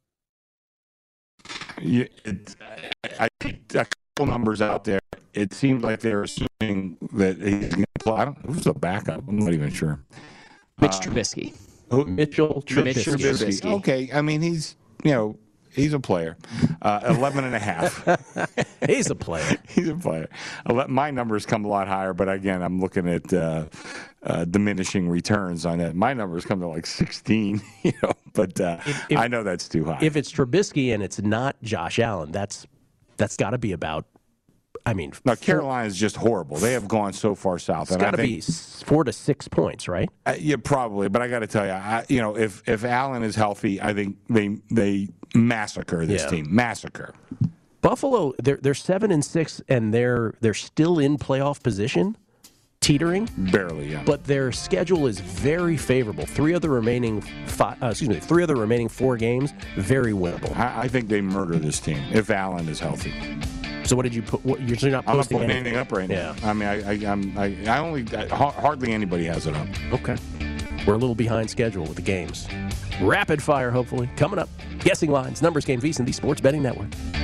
Yeah, it, I see a couple numbers out there. It seems like they're assuming that he's going to play. I don't. Who's the backup? I'm not even sure. Mitch uh, Trubisky. Who? Mitchell Trubisky. Mitch Trubisky. Trubisky. Okay, I mean he's you know he's a player. Uh, Eleven and a half. He's a player. He's a player. My numbers come a lot higher, but again, I'm looking at uh, uh, diminishing returns on that. My numbers come to like sixteen. You know, but uh, if, if, I know that's too high. If it's Trubisky and it's not Josh Allen, that's that's got to be about. I mean, now Carolina's just horrible. They have gone so far south. It's got to be four to six points, right? Uh, yeah, probably. But I got to tell you, I, you know, if if Allen is healthy, I think they they massacre this yeah. team. Massacre. Buffalo, they're they're seven and six, and they're they're still in playoff position, teetering barely. Yeah. But their schedule is very favorable. Three of the remaining five, uh, excuse me, three of the remaining four games, very winnable. I, I think they murder this team if Allen is healthy. So what did you put? What, you're not posting I'm not putting anything. anything up right yeah. now. I mean, I, I, I'm, I, I only I, hardly anybody has it up. Okay, we're a little behind schedule with the games. Rapid fire, hopefully coming up. Guessing lines, numbers game, VSiN, the Sports Betting Network.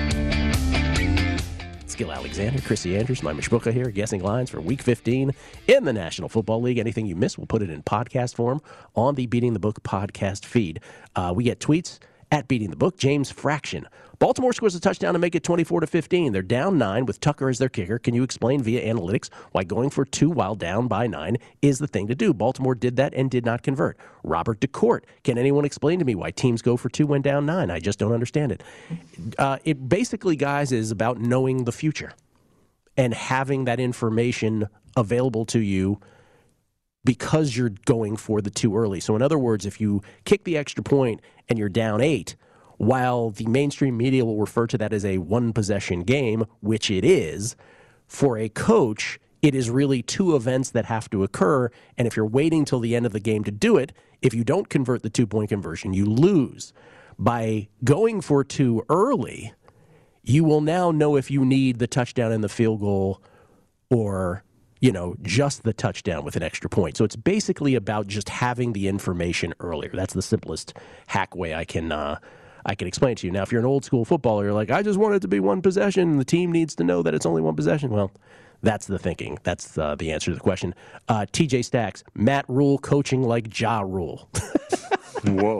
Skill Alexander, Chrissy Andrews, my Mishbucha here, guessing lines for Week fifteen in the National Football League. Anything you miss, we'll put it in podcast form on the Beating the Book podcast feed. Uh, we get tweets at Beating the Book. James Fraction. Baltimore scores a touchdown to make it twenty-four to fifteen. They're down nine with Tucker as their kicker. Can you explain via analytics why going for two while down by nine is the thing to do? Baltimore did that and did not convert. Robert DeCourt. Can anyone explain to me why teams go for two when down nine? I just don't understand it. Uh, it basically, guys, is about knowing the future and having that information available to you because you're going for the two early. So in other words, if you kick the extra point and you're down eight, while the mainstream media will refer to that as a one-possession game, which it is, for a coach, it is really two events that have to occur, and if you're waiting till the end of the game to do it, if you don't convert the two-point conversion, you lose. By going for two early, you will now know if you need the touchdown and the field goal or, you know, just the touchdown with an extra point. So it's basically about just having the information earlier. That's the simplest hack way I can uh, I can explain to you. Now, if you're an old school footballer, you're like, I just want it to be one possession, and the team needs to know that it's only one possession. Well, that's the thinking. That's uh, the answer to the question. Uh, T J Stacks, Matt Rule coaching like Ja Rule. Whoa.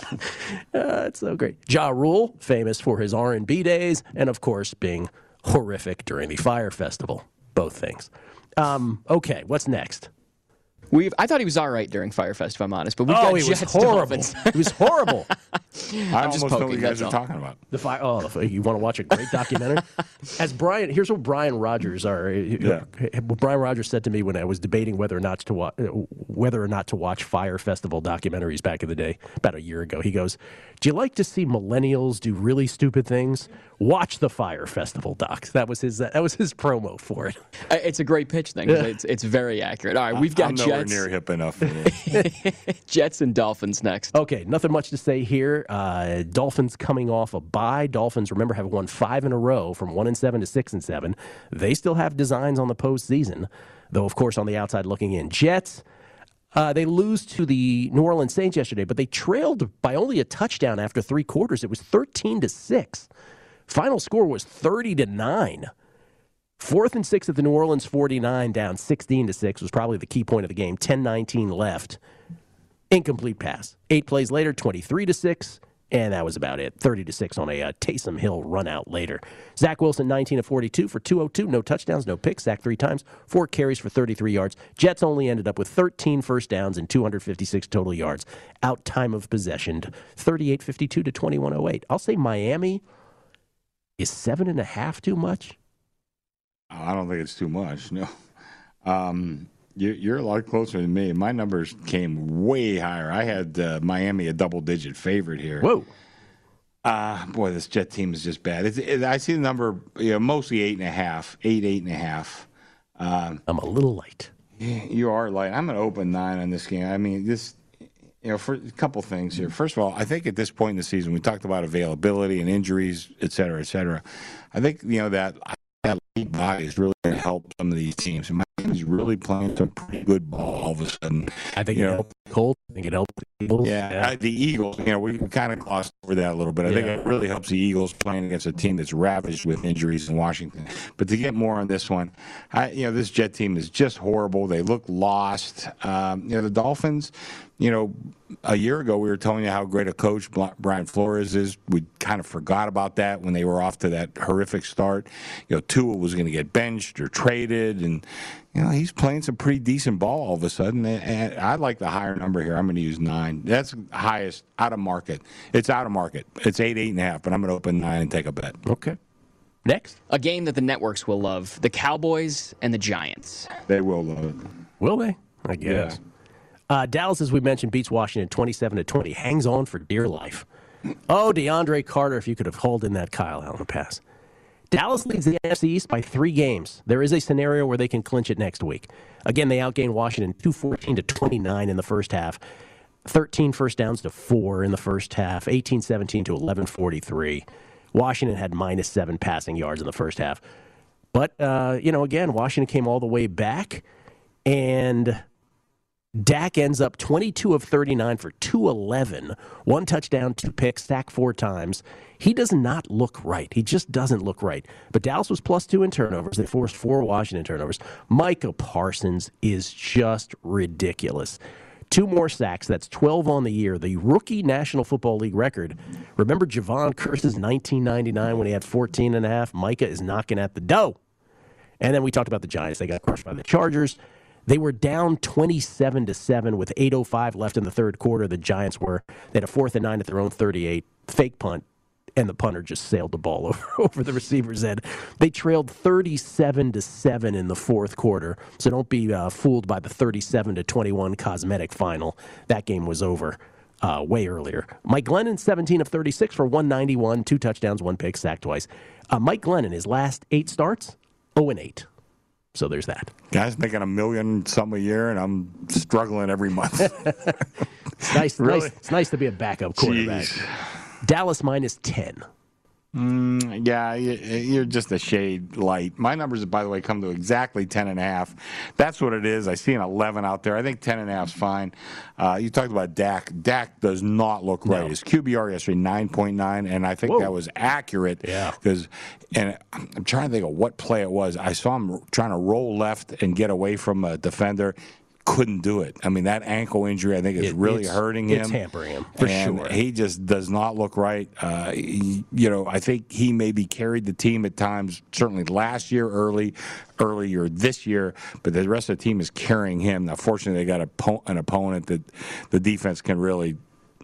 Uh, it's so great. Ja Rule, famous for his R and B days, and of course being horrific during the Fire Festival. Both things. Um, okay, what's next? We've, I thought he was all right during Fire Fest, if I'm honest, but we've oh, got he was Jets horrible. Dolphins. He was horrible. I almost know what you guys are talking about. The fire. Oh, the, you want to watch a great documentary? As Brian, here's what Brian Rogers are. Yeah. What Brian Rogers said to me when I was debating whether or not to watch, whether or not to watch Fire Festival documentaries back in the day, about a year ago. He goes, "Do you like to see millennials do really stupid things? Watch the Fire Festival docs." That was his. That was his promo for it. It's a great pitch thing. Yeah. It's it's very accurate. All right, we've got I'm Jets. nowhere near hip enough. For Jets and Dolphins next. Okay, nothing much to say here. Uh, Dolphins coming off a bye. Dolphins, remember, have won five in a row from one and seven to six and seven. They still have designs on the postseason, though, of course, on the outside looking in. Jets. Uh, they lose to the New Orleans Saints yesterday, but they trailed by only a touchdown after three quarters. It was thirteen to six. Final score was thirty to nine. Fourth and six at the New Orleans forty-nine, down sixteen to six was probably the key point of the game. ten nineteen left. Incomplete pass. Eight plays later, twenty-three to six, and that was about it. thirty to six on a uh, Taysom Hill run out later. Zach Wilson, nineteen of forty-two for two oh two. No touchdowns, no picks. Sacked three times. Four carries for thirty-three yards. Jets only ended up with thirteen first downs and two hundred fifty-six total yards. Out time of possession, thirty-eight fifty-two to twenty-one oh eight. I'll say Miami Is seven and a half too much? I don't think it's too much, no. Um, you, you're a lot closer than me. My numbers came way higher. I had uh, Miami a double-digit favorite here. Whoa. Uh, boy, this Jet team is just bad. It's, it, I see the number, you know, mostly eight and a half, eight, eight and a half. Um, I'm a little light. You are light. I'm going to open nine on this game. I mean, this, you know, for a couple things here. First of all, I think at this point in the season, we talked about availability and injuries, et cetera, et cetera. I think, you know, that that late body is really going to help some of these teams. And Miami's really playing some pretty good ball all of a sudden. I think you it know, helped Colt. I think it helped the Eagles. Yeah, yeah. I, the Eagles, you know, we kind of glossed over that a little bit. I Yeah. think it really helps the Eagles playing against a team that's ravaged with injuries in Washington. But to get more on this one, I, you know, this Jet team is just horrible. They look lost. Um, you know, the Dolphins, you know, a year ago we were telling you how great a coach Brian Flores is. We kind of forgot about that when they were off to that horrific start. You know, Tua was going to get benched or traded, and you know he's playing some pretty decent ball all of a sudden. And, and I like the higher number here. I'm going to use nine. That's highest out of market. It's out of market. It's eight, eight and a half. But I'm going to open nine and take a bet. Okay. Next, a game that the networks will love: the Cowboys and the Giants. They will love it. Will they? I guess. Yeah. Uh, Dallas, as we mentioned, beats Washington twenty-seven to twenty. Hangs on for dear life. Oh, DeAndre Carter, if you could have hauled in that Kyle Allen pass. Dallas leads the N F C East by three games. There is a scenario where they can clinch it next week. Again, they outgained Washington two fourteen to twenty-nine in the first half. thirteen first downs to four in the first half. eighteen seventeen to eleven forty-three. Washington had minus seven passing yards in the first half. But, uh, you know, again, Washington came all the way back, and Dak ends up twenty-two of thirty-nine for two eleven, one touchdown, two picks, sacked four times. He does not look right. He just doesn't look right. But Dallas was plus two in turnovers. They forced four Washington turnovers. Micah Parsons is just ridiculous. Two more sacks. That's twelve on the year. The rookie National Football League record. Remember Javon Curse's nineteen ninety-nine when he had fourteen and a half? Micah is knocking at the dough. And then we talked about the Giants. They got crushed by the Chargers. They were down twenty-seven to seven with eight oh five left in the third quarter. The Giants were. They had a fourth and nine at their own thirty-eight. Fake punt. And the punter just sailed the ball over, over the receiver's head. They trailed thirty-seven to seven in the fourth quarter. So don't be uh, fooled by the thirty-seven to twenty-one cosmetic final. That game was over uh, way earlier. Mike Glennon, seventeen of thirty-six for one ninety-one, two touchdowns, one pick, sacked twice. Uh, Mike Glennon, his last eight starts, oh and eight. So there's that. Guys making a million some a year, and I'm struggling every month. It's nice, Really? nice. It's nice to be a backup quarterback. Jeez. Dallas minus ten. Mm, yeah, you- you're just a shade light. My numbers, by the way, come to exactly ten and a half. That's what it is. I see an eleven out there. I think ten and a half is fine. Uh, you talked about Dak. Dak does not look right. No. His Q B R yesterday, nine point nine, and I think Whoa. that was accurate. Yeah. Because, and I'm trying to think of what play it was. I saw him trying to roll left and get away from a defender. Couldn't do it. I mean, that ankle injury, I think, is It- really it's- hurting him. it's hampering him, for and sure. He just does not look right. Uh, he- you know, I think he maybe carried the team at times, certainly last year, early, earlier this year, but the rest of the team is carrying him. Now, fortunately, they got a, po- an opponent that the defense can really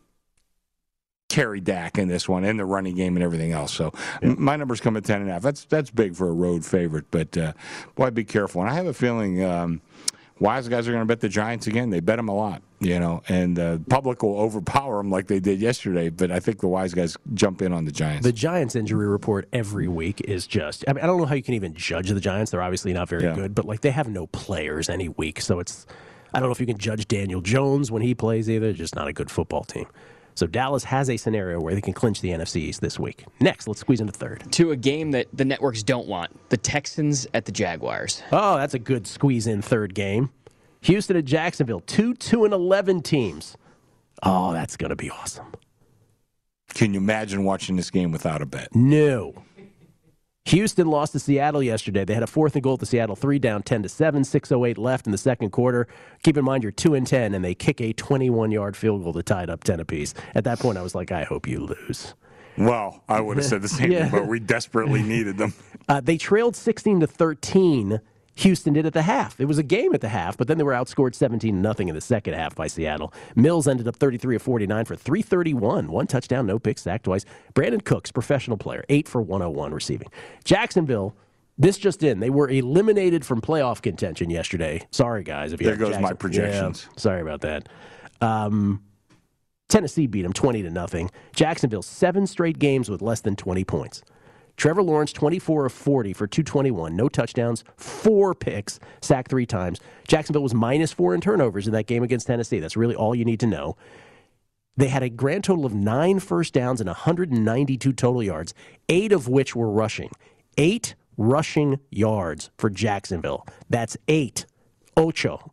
carry Dak in this one, in the running game and everything else. So Yeah. m- my numbers come at ten and a half. That's that's big for a road favorite, but uh, boy, be careful. And I have a feeling um, wise guys are going to bet the Giants again. They bet them a lot, you know, and the uh, public will overpower them like they did yesterday. But I think the wise guys jump in on the Giants. The Giants injury report every week is just, I mean, I don't know how you can even judge the Giants. They're obviously not very Yeah. good, but like they have no players any week. So it's, I don't know if you can judge Daniel Jones when he plays either. It's just not a good football team. So Dallas has a scenario where they can clinch the N F C East this week. Next, let's squeeze into third. To a game that the networks don't want: the Texans at the Jaguars. Oh, that's a good squeeze in third game. Houston at Jacksonville, two, two, and eleven teams. Oh, that's going to be awesome. Can you imagine watching this game without a bet? No. Houston lost to Seattle yesterday. They had a fourth and goal to Seattle, three down, ten to seven, six oh eight left in the second quarter. Keep in mind you're two and ten, and they kick a twenty-one-yard field goal to tie it up ten apiece. At that point, I was like, I hope you lose. Well, I would have said the same Yeah. thing, but we desperately needed them. Uh, they trailed sixteen to thirteen Houston did at the half. It was a game at the half, but then they were outscored seventeen to nothing in the second half by Seattle. Mills ended up thirty-three of forty-nine for three thirty-one. One touchdown, no pick, sacked twice. Brandon Cooks, professional player, eight for one oh one receiving. Jacksonville, this just in. They were eliminated from playoff contention yesterday. Sorry, guys. If you there goes my projections. Yeah, sorry about that. Um, Tennessee beat them twenty to nothing. Jacksonville, seven straight games with less than twenty points. Trevor Lawrence, twenty-four of forty for two twenty-one. No touchdowns, four picks, sacked three times. Jacksonville was minus four in turnovers in that game against Tennessee. That's really all you need to know. They had a grand total of nine first downs and one hundred ninety-two total yards, eight of which were rushing. Eight rushing yards for Jacksonville. That's eight. Ocho.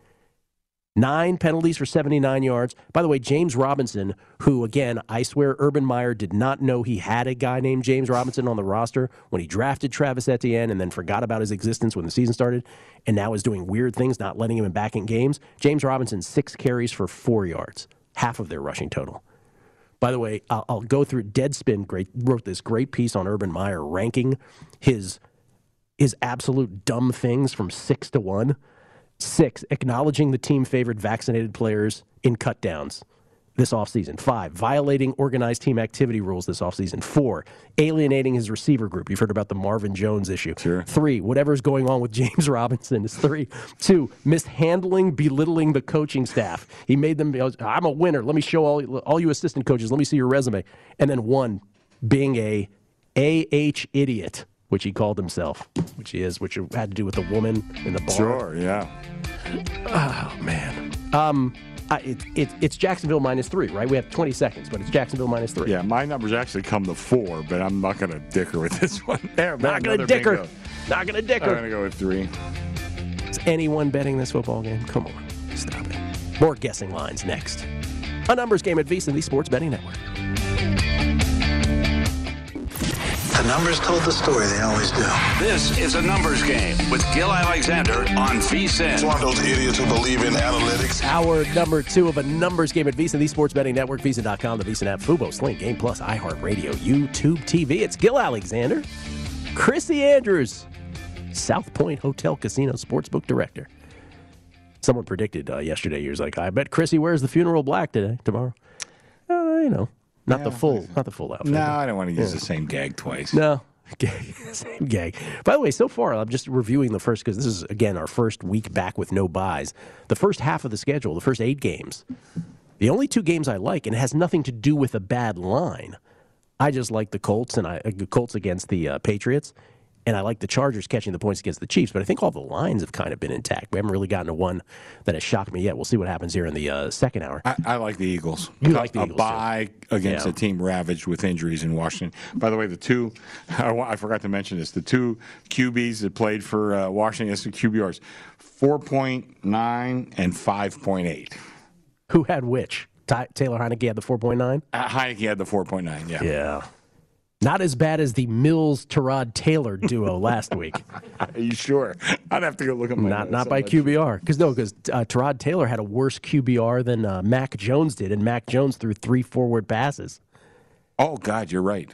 Nine penalties for seventy-nine yards. By the way, James Robinson, who, again, I swear Urban Meyer did not know he had a guy named James Robinson on the roster when he drafted Travis Etienne and then forgot about his existence when the season started and now is doing weird things, not letting him in back in games. James Robinson, six carries for four yards, half of their rushing total. By the way, I'll, I'll go through Deadspin. Great, wrote this great piece on Urban Meyer ranking his, his absolute dumb things from six to one. Six, acknowledging the team favored vaccinated players in cutdowns this offseason. Five, violating organized team activity rules this offseason. Four, alienating his receiver group. You've heard about the Marvin Jones issue. Sure. Three, whatever's going on with James Robinson is three. Two, mishandling, belittling the coaching staff. He made them, I'm a winner. Let me show all, all you assistant coaches. Let me see your resume. And then one, being a A H idiot, which he called himself, which he is, which had to do with the woman in the bar. Sure, yeah. Oh, man. Um, I, it, it, it's Jacksonville minus three, right? We have twenty seconds, but it's Jacksonville minus three. Yeah, my numbers actually come to four, but I'm not going to dicker with this one. There, not going to dicker. Bingo. Not going to dicker. I'm going to go with three. Is anyone betting this football game? Come on. Stop it. More guessing lines next. A numbers game at VSiN, the Sports Betting Network. The numbers told the story, they always do. This is a numbers game with Gil Alexander on VSiN. It's one of those idiots who believe in analytics. Hour number two of a numbers game at VSiN, the Sports Betting Network, VSiN dot com, the VSiN app, Fubo, Sling, Game Plus, iHeartRadio, YouTube T V. It's Gil Alexander, Chrissy Andrews, South Point Hotel Casino Sportsbook Director. Someone predicted uh, yesterday, he was like, I bet Chrissy wears the funeral black today, tomorrow. Uh, you know. Not yeah, the full, not the full outfit. No, I don't want to use yeah. the same gag twice. No, same gag. By the way, so far I'm just reviewing the first because this is again our first week back with no buys. The first half of the schedule, the first eight games, the only two games I like, and it has nothing to do with a bad line. I just like the Colts and I the Colts against the uh, Patriots, and I like the Chargers catching the points against the Chiefs. But I think all the lines have kind of been intact. We haven't really gotten to one that has shocked me yet. We'll see what happens here in the uh, second hour. I, I like the Eagles. You like the a Eagles, bye too. against Yeah. a team ravaged with injuries in Washington. By the way, the two, I, I forgot to mention this, the two Q Bs that played for uh, Washington as the Q B Rs, four point nine and five point eight. Who had which? Ty- Taylor Heineke had the four point nine? Uh, Heineke had the four point nine, yeah. Yeah. Not as bad as the Mills-Terod Taylor duo last week. Are you sure? I'd have to go look at my Not notes. not by Q B R. Because no, because uh, Terod Taylor had a worse Q B R than uh, Mac Jones did, and Mac Jones threw three forward passes. Oh, God, you're right.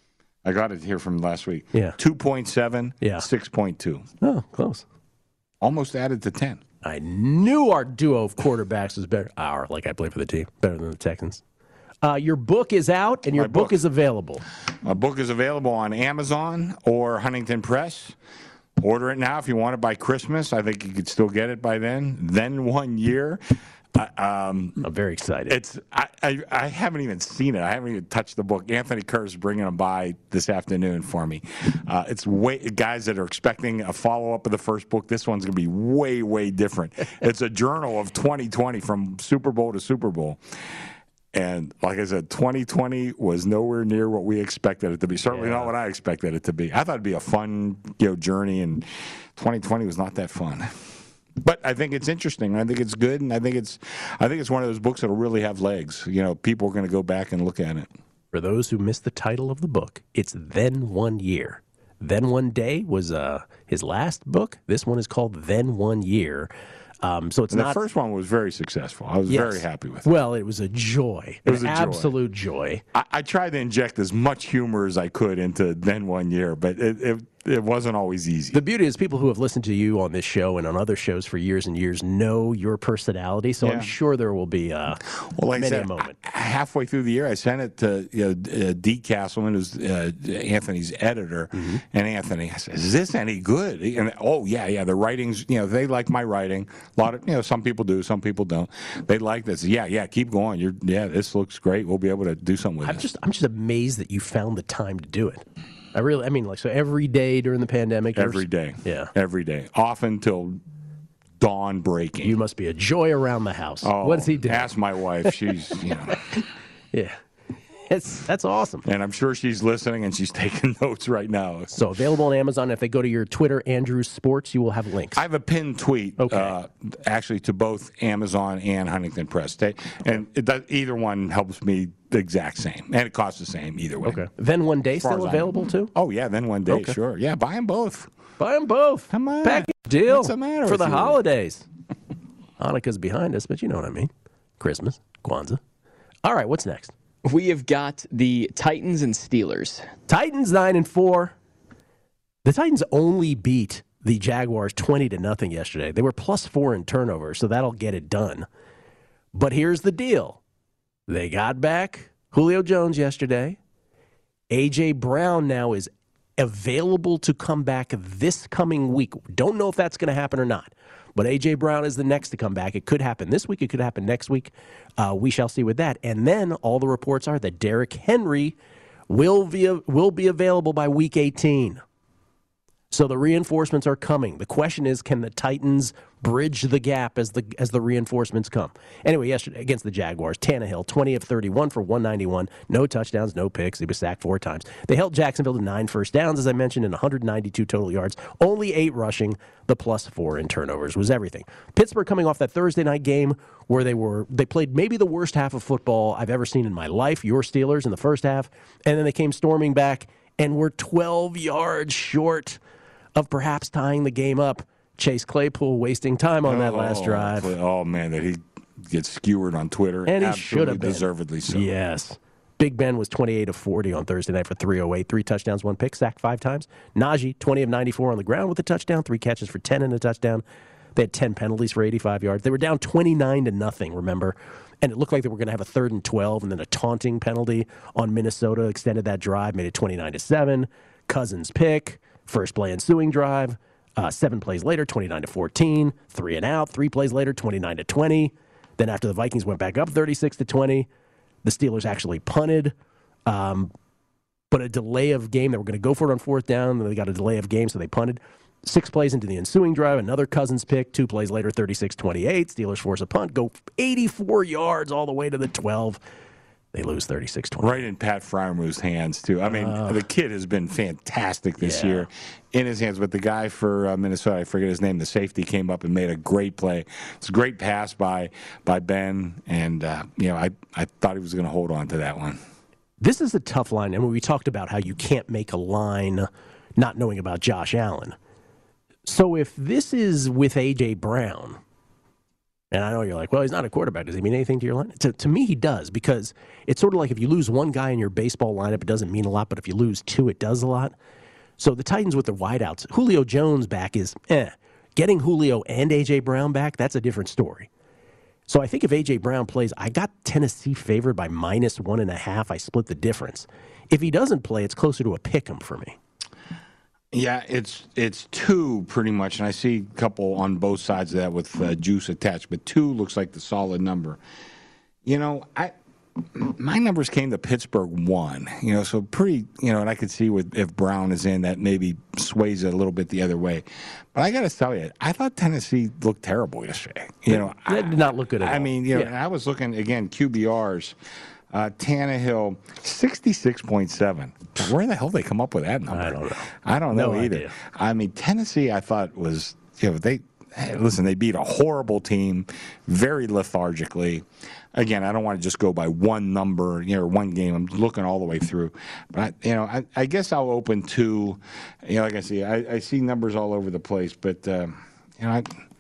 I got it here from last week. Yeah. two point seven, yeah. six point two. Oh, close. Almost added to ten. I knew our duo of quarterbacks was better. Our, like I play for the team, better than the Texans. Uh, your book is out, and your book. book is available. My book is available on Amazon or Huntington Press. Order it now if you want it by Christmas. I think you could still get it by then. Then one year. Uh, um, I'm very excited. It's I, I, I haven't even seen it. I haven't even touched the book. Anthony Kerr's bringing them by this afternoon for me. Uh, it's way guys that are expecting a follow-up of the first book. This one's going to be way, way different. It's a journal of twenty twenty from Super Bowl to Super Bowl. And like I said, twenty twenty was nowhere near what we expected it to be. Certainly yeah. not what I expected it to be. I thought it'd be a fun, you know, journey, and twenty twenty was not that fun. But I think it's interesting. I think it's good, and I think it's, I think it's one of those books that'll really have legs. You know, people are going to go back and look at it. For those who missed the title of the book, it's Then One Year. Then One Day was uh, his last book. This one is called Then One Year. Um, so it's and not. The first one was very successful. I was yes. very happy with it. Well, it was a joy. It was an a joy. absolute joy. I, I tried to inject as much humor as I could into Then One Year, but it, it, it wasn't always easy. The beauty is people who have listened to you on this show and on other shows for years and years know your personality, so Yeah. I'm sure there will be uh, Well, like I many said, a moment. I- halfway through the year, I sent it to you know, uh, Dee Castleman, who's uh, Anthony's editor, Mm-hmm. and Anthony, I said, "Is this any good?" And oh yeah, yeah, the writings, you know, they like my writing. A lot of, you know, some people do, some people don't. They like this. Yeah, yeah, keep going. You're, yeah, this looks great. We'll be able to do something with I'm it. just, I'm just amazed that you found the time to do it. I really, I mean, like, so every day during the pandemic. you're- Every day. Yeah. Every day. Often till dawn breaking. You must be a joy around the house. Oh, what does he do? Ask my wife. She's, you know. Yeah. It's, that's awesome. And I'm sure she's listening and she's taking notes right now. So available on Amazon. If they go to your Twitter, Andrews Sports, you will have links. I have a pinned tweet, Okay. uh, actually, to both Amazon and Huntington Press. They, and it does, either one helps me the exact same. And it costs the same either way. Okay. Then One Day As far still as I know. available too? Oh, yeah, then one day, Okay. sure. Yeah, buy them both. Buy them both. Come on. Package deal. What's the matter for with the you? holidays. Hanukkah's behind us, but you know what I mean. Christmas, Kwanzaa. All right, what's next? We have got the Titans and Steelers. Titans nine and four. The Titans only beat the Jaguars twenty to nothing yesterday. They were plus four in turnovers, so that'll get it done. But here's the deal: they got back Julio Jones yesterday. A J Brown now is available to come back this coming week. Don't know if that's going to happen or not. But A J Brown is the next to come back. It could happen this week. It could happen next week. Uh, we shall see with that. And then all the reports are that Derrick Henry will be, will be available by week eighteen. So the reinforcements are coming. The question is, can the Titans bridge the gap as the as the reinforcements come? Anyway, yesterday against the Jaguars, Tannehill, twenty of thirty-one for one ninety-one. No touchdowns, no picks. He was sacked four times. They held Jacksonville to nine first downs, as I mentioned, and one hundred ninety-two total yards. Only eight rushing. The plus four in turnovers was everything. Pittsburgh coming off that Thursday night game where they were they played maybe the worst half of football I've ever seen in my life, your Steelers in the first half, and then they came storming back and were twelve yards short of perhaps tying the game up. Chase Claypool wasting time on that last Oh, drive. Oh, man, that he gets skewered on Twitter. And he Absolutely should have been. deservedly so. Yes. Big Ben was twenty-eight of forty on Thursday night for three oh eight. Three touchdowns, one pick, sacked five times. Najee, twenty of ninety-four on the ground with a touchdown. Three catches for ten and a touchdown. They had ten penalties for eighty-five yards. They were down twenty-nine to nothing, remember? And it looked like they were going to have a third and twelve, and then a taunting penalty on Minnesota extended that drive, made it twenty-nine to seven. Cousins pick, first play ensuing drive. Uh, seven plays later, twenty-nine to fourteen. Three and out. Three plays later, twenty-nine to twenty. Then after the Vikings went back up thirty-six to twenty, the Steelers actually punted. Um, but a delay of game. They were going to go for it on fourth down. Then they got a delay of game, so they punted. Six plays into the ensuing drive, another Cousins pick. Two plays later, thirty-six twenty-eight. Steelers force a punt, go eighty-four yards all the way to the twelve. They lose thirty-six twenty. Right in Pat Fryermuth's hands, too. I mean, Uh, the kid has been fantastic this yeah. year in his hands. But the guy for uh, Minnesota, I forget his name, the safety came up and made a great play. It's a great pass by by Ben, and, uh, you know, I, I thought he was going to hold on to that one. This is a tough line. And when we talked about how you can't make a line not knowing about Josh Allen. So if this is with A J Brown, and I know you're like, well, he's not a quarterback. Does he mean anything to your line? To, to me, he does, because it's sort of like if you lose one guy in your baseball lineup, it doesn't mean a lot, but if you lose two, it does a lot. So the Titans with their wideouts, Julio Jones back is eh. Getting Julio and A J Brown back, that's a different story. So I think if A J Brown plays, I got Tennessee favored by minus one and a half. I split the difference. If he doesn't play, it's closer to a pick 'em for me. Yeah, it's it's two pretty much, and I see a couple on both sides of that with uh, juice attached, but two looks like the solid number. You know, I my numbers came to Pittsburgh one, you know, so pretty, you know, and I could see with if Brown is in, that maybe sways it a little bit the other way. But I got to tell you, I thought Tennessee looked terrible yesterday. You know, That did not look good at I all. mean, you know, Yeah. and I was looking again Q B Rs. Uh, Tannehill, sixty-six point seven. Where the hell did they come up with that number? I don't know. I don't know No either. idea. I mean, Tennessee, I thought was, you know, they, hey, listen, they beat a horrible team very lethargically. Again, I don't want to just go by one number, you know, or one game. I'm looking all the way through. But, I, you know, I, I guess I'll open two. You know, like I see, I, I see numbers all over the place. But, uh, you know, I,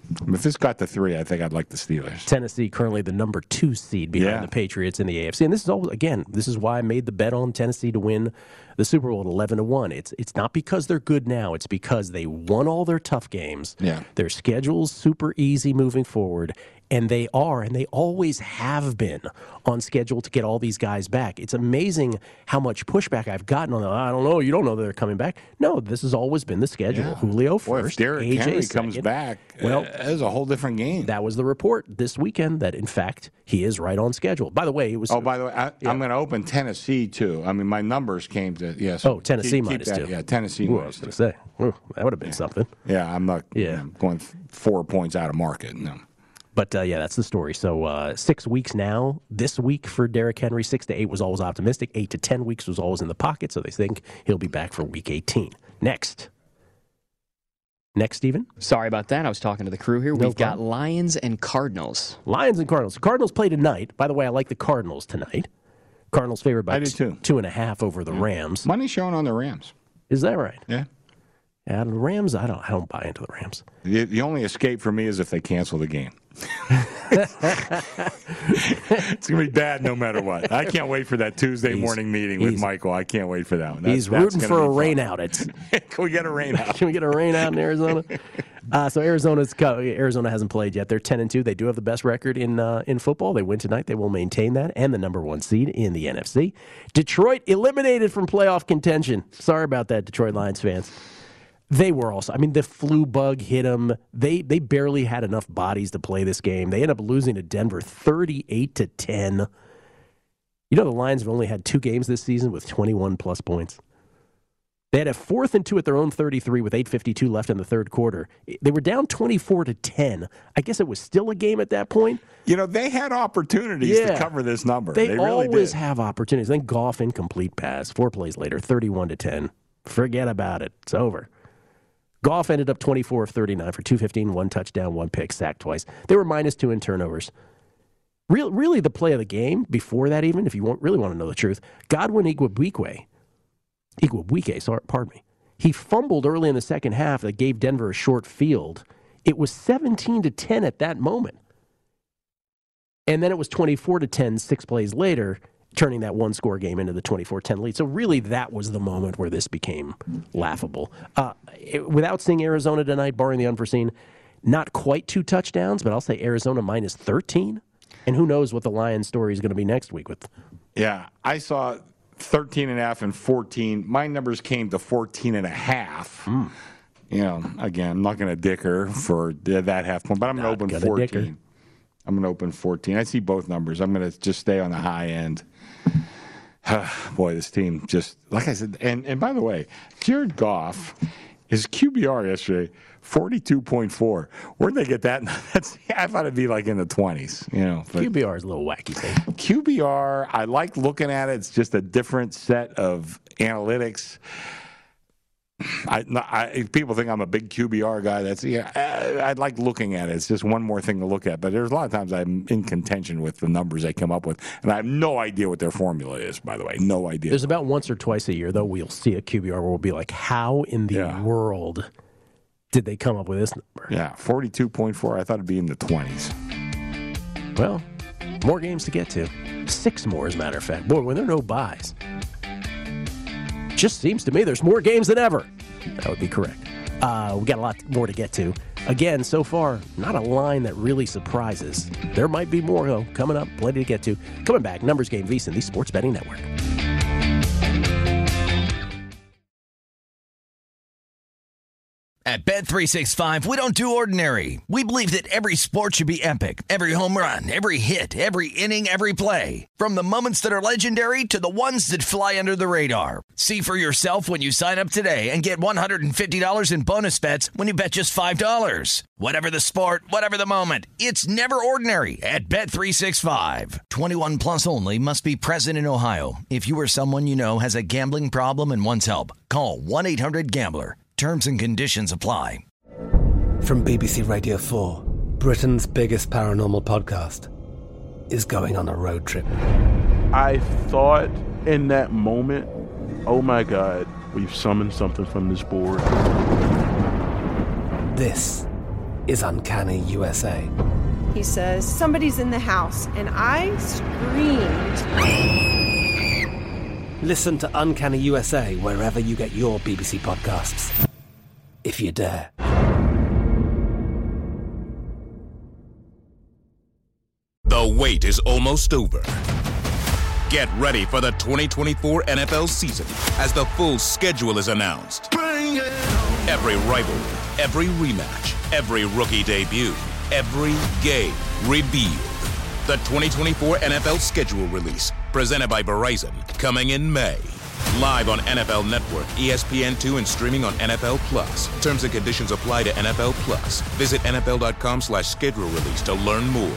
If this got to three, I think I'd like the Steelers. Tennessee currently the number two seed behind Yeah. the Patriots in the A F C. And this is all, again, this is why I made the bet on Tennessee to win the Super Bowl at eleven to one. It's it's not because they're good now. It's because they won all their tough games. Yeah. Their schedule's super easy moving forward. And they are, and they always have been on schedule to get all these guys back. It's amazing how much pushback I've gotten on them. I don't know. You don't know that they're coming back. No, this has always been the schedule. Yeah. Julio Boy, first. if Derrick A J Henry second. comes back, well, uh, it's a whole different game. That was the report this weekend that, in fact, he is right on schedule. By the way, it was. Oh, by the way, I, yeah. I'm going to open Tennessee, too. I mean, my numbers came to, yes. Oh, Tennessee keep, keep minus that, two. Yeah, Tennessee Ooh, I minus was going two. to say, ooh, that would have been yeah. something. Yeah, I'm not Yeah. I'm going four points out of market. No. But, uh, yeah, that's the story. So uh, six weeks now. This week for Derrick Henry, six to eight was always optimistic. Eight to ten weeks was always in the pocket, so they think he'll be back for week eighteen. Next. Next, Stephen? Sorry about that. I was talking to the crew here. No We've got problem. Lions and Cardinals. Lions and Cardinals. Cardinals play tonight. By the way, I like the Cardinals tonight. Cardinals favored by I do t- too. two and a half over the Rams. Money showing on the Rams. Is that right? Yeah. Yeah, the Rams, I don't I don't buy into the Rams. The, the only escape for me is if they cancel the game. It's going to be bad no matter what. I can't wait for that Tuesday He's- morning meeting with he's- Michael. I can't wait for that one. That's, He's that's rooting gonna for a be fun. rain out. It's, Can we get a rain out? can we get a rain out in Arizona? Uh, so Arizona's co- Arizona hasn't played yet. They're ten and two. They do have the best record in uh, in football. They win tonight. They will maintain that and the number one seed in the N F C. Detroit eliminated from playoff contention. Sorry about that, Detroit Lions fans. They were also, I mean, the flu bug hit them. They they barely had enough bodies to play this game. They end up losing to Denver thirty-eight to ten. You know, the Lions have only had two games this season with twenty-one plus points. They had a fourth and two at their own thirty-three with eight fifty-two left in the third quarter. They were down twenty-four to ten. I guess it was still a game at that point. You know, they had opportunities Yeah. to cover this number. They, They, really always did. have opportunities. Then Goff incomplete pass. Four plays later, thirty-one to ten. Forget about it. It's over. Goff ended up twenty-four of thirty-nine for two fifteen, one touchdown, one pick, sacked twice. They were minus two in turnovers. Real, really, the play of the game before that, even if you want, really want to know the truth, Godwin Igwebuike, Igwebuike, sorry, pardon me, he fumbled early in the second half that gave Denver a short field. It was seventeen to ten at that moment, and then it was twenty-four to ten six plays later, turning that one-score game into the twenty-four ten lead. So really, that was the moment where this became laughable. Uh, it, without seeing Arizona tonight, barring the unforeseen, not quite two touchdowns, but I'll say Arizona minus thirteen. And who knows what the Lions story is going to be next week with. Yeah, I saw thirteen and a half and fourteen. My numbers came to fourteen and a half. Mm. You know, again, I'm not going to dicker for that half point, but I'm going to open gonna fourteen. dicker. I'm going to open fourteen. I see both numbers. I'm going to just stay on the high end. Boy, this team just, like I said, and, and by the way, Jared Goff, his Q B R yesterday, forty-two point four. Where'd they get that? That's, I thought it'd be like in the twenties. You know, but Q B R is a little wacky thing. Q B R, I like looking at it. It's just a different set of analytics. I, I, people think I'm a big Q B R guy. That's yeah. I, I like looking at it. It's just one more thing to look at. But there's a lot of times I'm in contention with the numbers they come up with, and I have no idea what their formula is. By the way, no idea. There's about once or twice a year, though, we'll see a Q B R where we'll be like, how in the Yeah. world did they come up with this number? Yeah, forty-two point four. I thought it'd be in the twenties. Well, more games to get to. Six more, as a matter of fact. Boy, when there are no buys, just seems to me there's more games than ever. That would be correct. Uh, we got a lot more to get to. Again, so far, not a line that really surprises. There might be more, though, coming up. Plenty to get to. Coming back, Numbers Game VSiN, the Sports Betting Network. At Bet three sixty-five, we don't do ordinary. We believe that every sport should be epic. Every home run, every hit, every inning, every play. From the moments that are legendary to the ones that fly under the radar. See for yourself when you sign up today and get one hundred fifty dollars in bonus bets when you bet just five dollars. Whatever the sport, whatever the moment, it's never ordinary at Bet three sixty-five. twenty-one plus only. Must be present in Ohio. If you or someone you know has a gambling problem and wants help, call one eight hundred gambler. Terms and conditions apply. From B B C Radio four, Britain's biggest paranormal podcast is going on a road trip. I thought in that moment, oh my God, we've summoned something from this board. This is Uncanny U S A. He says, somebody's in the house, and I screamed. Listen to Uncanny U S A wherever you get your B B C podcasts, if you dare. The wait is almost over. Get ready for the twenty twenty-four N F L season as the full schedule is announced. Every rivalry, every rematch, every rookie debut, every game revealed. The twenty twenty-four N F L schedule release, presented by Verizon, coming in May. Live on N F L Network, E S P N two, and streaming on N F L Plus. Terms and conditions apply to N F L Plus. Visit N F L dot com slash schedule release to learn more.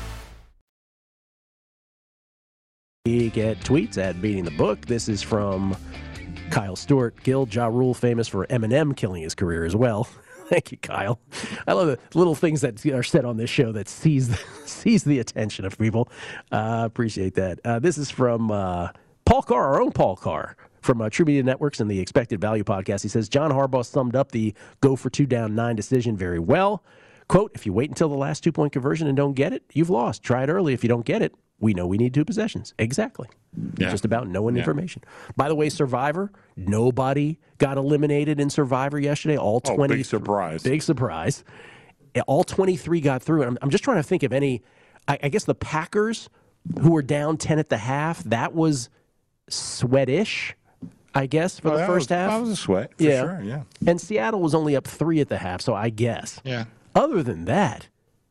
We get tweets at Beating the Book. This is from Kyle Stewart. Gil, Ja Rule, famous for Eminem killing his career as well. Thank you, Kyle. I love the little things that are said on this show that seize the, seize the attention of people. Uh, appreciate that. Uh, this is from uh, Paul Carr, our own Paul Carr, from uh, True Media Networks and the Expected Value podcast. He says, John Harbaugh summed up the go for two down nine decision very well. Quote, if you wait until the last two-point conversion and don't get it, you've lost. Try it early. If you don't get it, we know we need two possessions. Exactly. Yeah. Just about knowing yeah. information. By the way, Survivor, nobody got eliminated in Survivor yesterday. All twenty. Oh, big surprise. Big surprise. All twenty-three got through. I'm, I'm just trying to think of any. I, I guess the Packers, who were down ten at the half, that was sweatish, I guess, for oh, the first was, half. That was a sweat, for yeah. sure, yeah. And Seattle was only up three at the half, so I guess. Yeah. Other than that,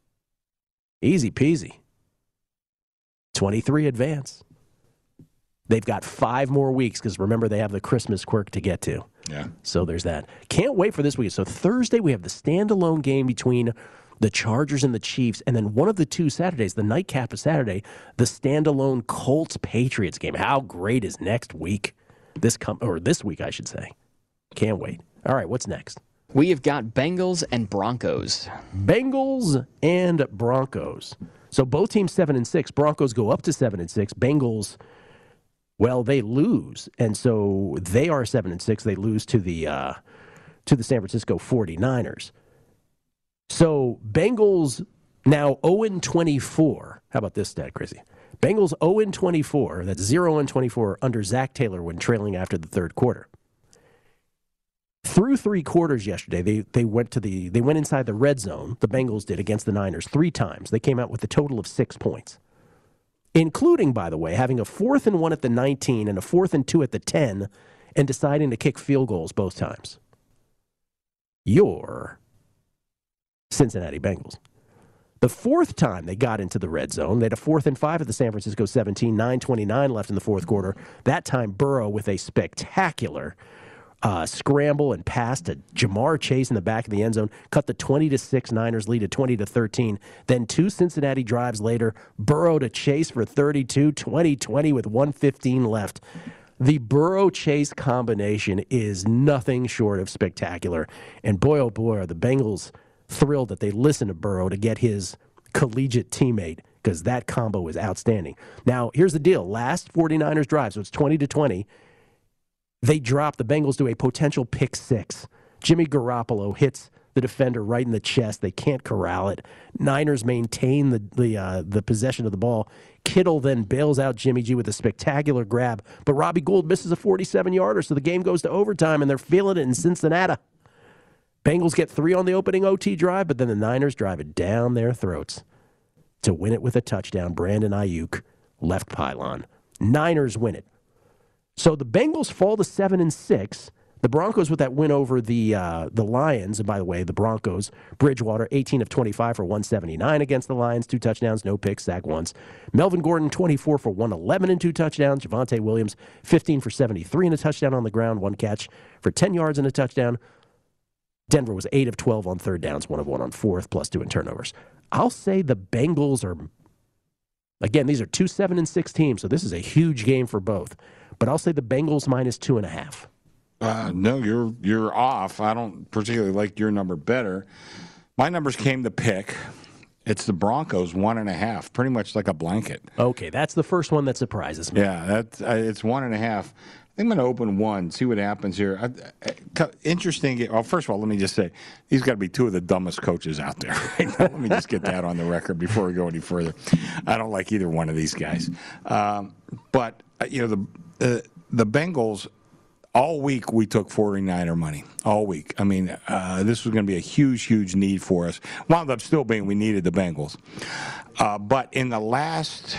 easy peasy. twenty-three advance. They've got five more weeks because remember they have the Christmas quirk to get to. Yeah. So there's that. Can't wait for this week. So Thursday we have the standalone game between the Chargers and the Chiefs, and then one of the two Saturdays, the nightcap of Saturday, the standalone Colts-Patriots game. How great is next week? This com- or this week, I should say. Can't wait. All right, what's next? We have got Bengals and Broncos. Bengals and Broncos. So both teams seven and six. Broncos go up to seven and six. Bengals, well, they lose, and so they are seven and six. They lose to the uh, to the San Francisco forty-niners. So Bengals now zero and twenty-four. How about this stat, Chrissy? Bengals zero and twenty-four. That's zero and twenty-four under Zach Taylor when trailing after the third quarter. Through three quarters yesterday, they they went to the they went inside the red zone. The Bengals did against the Niners three times. They came out with a total of six points, including, by the way, having a fourth and one at the nineteen and a fourth and two at the ten, and deciding to kick field goals both times. Your Cincinnati Bengals. The fourth time they got into the red zone, they had a fourth and five at the San Francisco seventeen, nine twenty-nine left in the fourth quarter. That time, Burrow with a spectacular Uh, scramble and pass to Jamar Chase in the back of the end zone, cut the twenty to six Niners lead to twenty to thirteen. Then two Cincinnati drives later, Burrow to Chase for thirty-two, twenty twenty with one fifteen left. The Burrow-Chase combination is nothing short of spectacular. And boy, oh boy, are the Bengals thrilled that they listened to Burrow to get his collegiate teammate, because that combo is outstanding. Now, here's the deal. Last forty-niners drive, so it's twenty to twenty. They drop, the Bengals do a potential pick six. Jimmy Garoppolo hits the defender right in the chest. They can't corral it. Niners maintain the the, uh, the possession of the ball. Kittle then bails out Jimmy G with a spectacular grab, but Robbie Gould misses a forty-seven-yarder, so the game goes to overtime, and they're feeling it in Cincinnati. Bengals get three on the opening O T drive, but then the Niners drive it down their throats to win it with a touchdown. Brandon Ayuk, left pylon. Niners win it. So the Bengals fall to seven and six. The Broncos with that win over the uh, the Lions. And by the way, the Broncos, Bridgewater, eighteen of twenty-five for one seventy-nine against the Lions, two touchdowns, no picks, sack once. Melvin Gordon, twenty-four for one eleven and two touchdowns. Javonte Williams, fifteen for seventy-three and a touchdown on the ground, one catch for ten yards and a touchdown. Denver was eight of twelve on third downs, one of one on fourth, plus two in turnovers. I'll say the Bengals are, again, these are two seven and six teams, so this is a huge game for both. But I'll say the Bengals minus two and a half. Uh, no, you're you're off. I don't particularly like your number better. My numbers came to pick. It's the Broncos one and a half, pretty much like a blanket. Okay, that's the first one that surprises me. Yeah, that's uh, it's one and a half. I'm going to open one, see what happens here. I, I, interesting. Well, first of all, let me just say, these got to be two of the dumbest coaches out there. Right now. Let me just get that on the record before we go any further. I don't like either one of these guys. Um, but, you know, the uh, the Bengals, all week we took forty-niner money. All week. I mean, uh, this was going to be a huge, huge need for us. Wound up still being we needed the Bengals. Uh, but in the last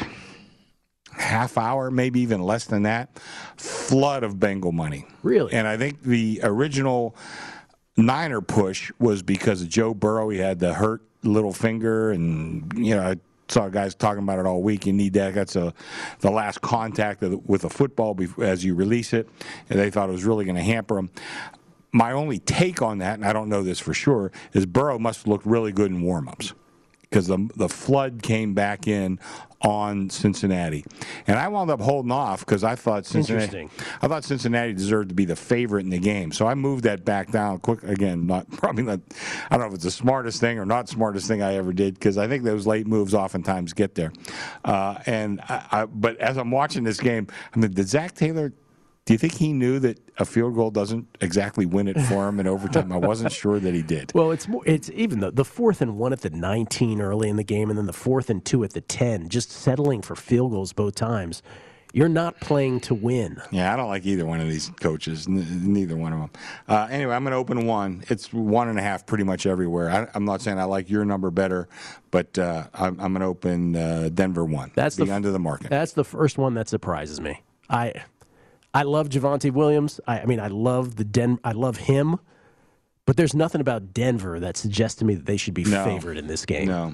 half hour, maybe even less than that, flood of Bengal money. Really? And I think the original Niner push was because of Joe Burrow. He had the hurt little finger, and, you know, I saw guys talking about it all week. You need that. That's a, the last contact of the, with a football before, as you release it, and they thought it was really going to hamper them. My only take on that, and I don't know this for sure, is Burrow must have looked really good in warm-ups, because the the flood came back in on Cincinnati, and I wound up holding off because I thought Cincinnati, I thought Cincinnati deserved to be the favorite in the game, so I moved that back down quick. Again, not probably not. I don't know if it's the smartest thing or not smartest thing I ever did, because I think those late moves oftentimes get there. Uh, and I, I, but as I'm watching this game, I mean, did Zach Taylor? Do you think he knew that a field goal doesn't exactly win it for him in overtime? I wasn't sure that he did. Well, it's more, it's even the, the fourth and one at the nineteen early in the game, and then the fourth and two at the ten, just settling for field goals both times. You're not playing to win. Yeah, I don't like either one of these coaches, n- neither one of them. Uh, anyway, I'm going to open one. It's one and a half pretty much everywhere. I, I'm not saying I like your number better, but uh, I'm, I'm going to open uh, Denver one. That's the the under the market. That's the first one that surprises me. I. I love Javonte Williams. I, I mean, I love the Den. I love him, but there's nothing about Denver that suggests to me that they should be no. favored in this game. No.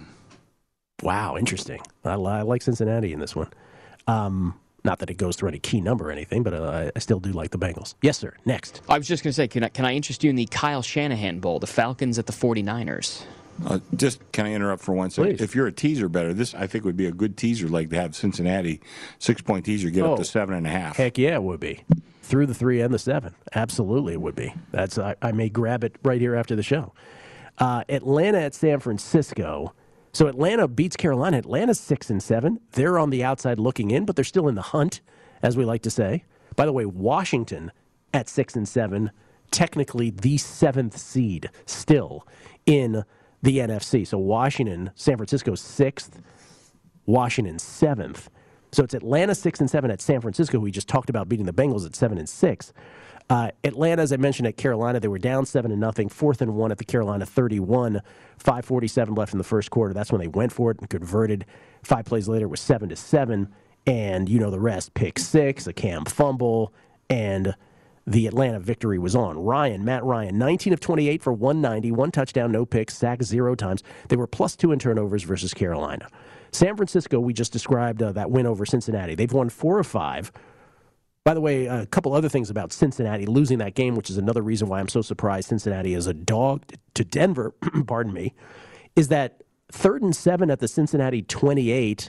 Wow, interesting. I, I like Cincinnati in this one. Um, not that it goes through any key number or anything, but uh, I still do like the Bengals. Yes, sir. Next. I was just going to say, can I, can I interest you in the Kyle Shanahan Bowl, the Falcons at the forty-niners? Uh, just can I interrupt for one second? Please. If you're a teaser better, this I think would be a good teaser, like to have Cincinnati six point teaser get oh, up to seven and a half. Heck yeah, it would be through the three and the seven. Absolutely, it would be. That's I, I may grab it right here after the show. Uh, Atlanta at San Francisco. So Atlanta beats Carolina. Atlanta's six and seven. They're on the outside looking in, but they're still in the hunt, as we like to say. By the way, Washington at six and seven, technically the seventh seed still in the N F C. So Washington, San Francisco sixth, Washington seventh. So it's Atlanta six and seven at San Francisco. We just talked about beating the Bengals at seven and six. Uh, Atlanta, as I mentioned, at Carolina, they were down seven and nothing, fourth and one at the Carolina thirty-one, five forty-seven left in the first quarter. That's when they went for it and converted. Five plays later, it was seven to seven, and you know the rest: pick six, a Cam fumble, and the Atlanta victory was on. Ryan, Matt Ryan, nineteen of twenty-eight for one ninety, one touchdown, no picks, sacked zero times. They were plus two in turnovers versus Carolina. San Francisco, we just described uh, that win over Cincinnati. They've won four of five. By the way, a couple other things about Cincinnati losing that game, which is another reason why I'm so surprised Cincinnati is a dog to Denver, pardon me, is that third and seven at the Cincinnati twenty-eight,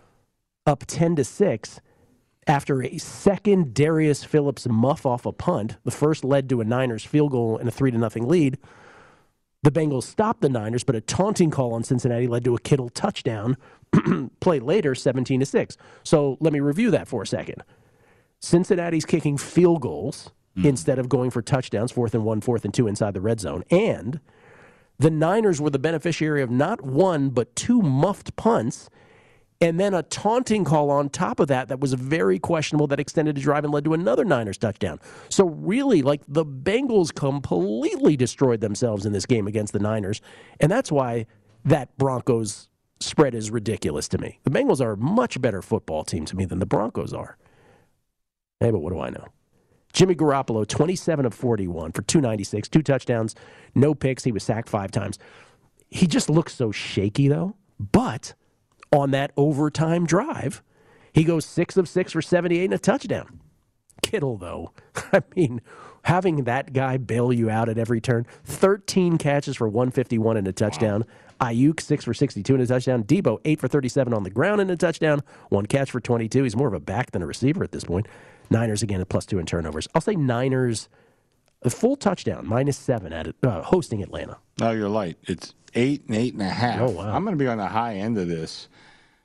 up ten to six. After a second Darius Phillips muff off a punt, the first led to a Niners field goal and a three to nothing lead. The Bengals stopped the Niners, but a taunting call on Cincinnati led to a Kittle touchdown. Play later, seventeen to six. So let me review that for a second. Cincinnati's kicking field goals mm. instead of going for touchdowns, fourth and one, fourth and two inside the red zone. And the Niners were the beneficiary of not one, but two muffed punts, and then a taunting call on top of that that was very questionable that extended a drive and led to another Niners touchdown. So really, like, the Bengals completely destroyed themselves in this game against the Niners, and that's why that Broncos spread is ridiculous to me. The Bengals are a much better football team to me than the Broncos are. Hey, but what do I know? Jimmy Garoppolo, twenty-seven of forty-one for two ninety-six, two touchdowns, no picks. He was sacked five times. He just looks so shaky, though. But on that overtime drive, he goes six of six for seventy-eight and a touchdown. Kittle, though, I mean, having that guy bail you out at every turn, thirteen catches for one fifty-one and a touchdown. Wow. Ayuk, six for sixty-two and a touchdown. Debo, eight for thirty-seven on the ground and a touchdown. One catch for twenty-two. He's more of a back than a receiver at this point. Niners again at plus two in turnovers. I'll say Niners, a full touchdown, minus seven at uh, hosting Atlanta. Oh, you're light. It's eight and eight and a half. Oh, wow. I'm going to be on the high end of this.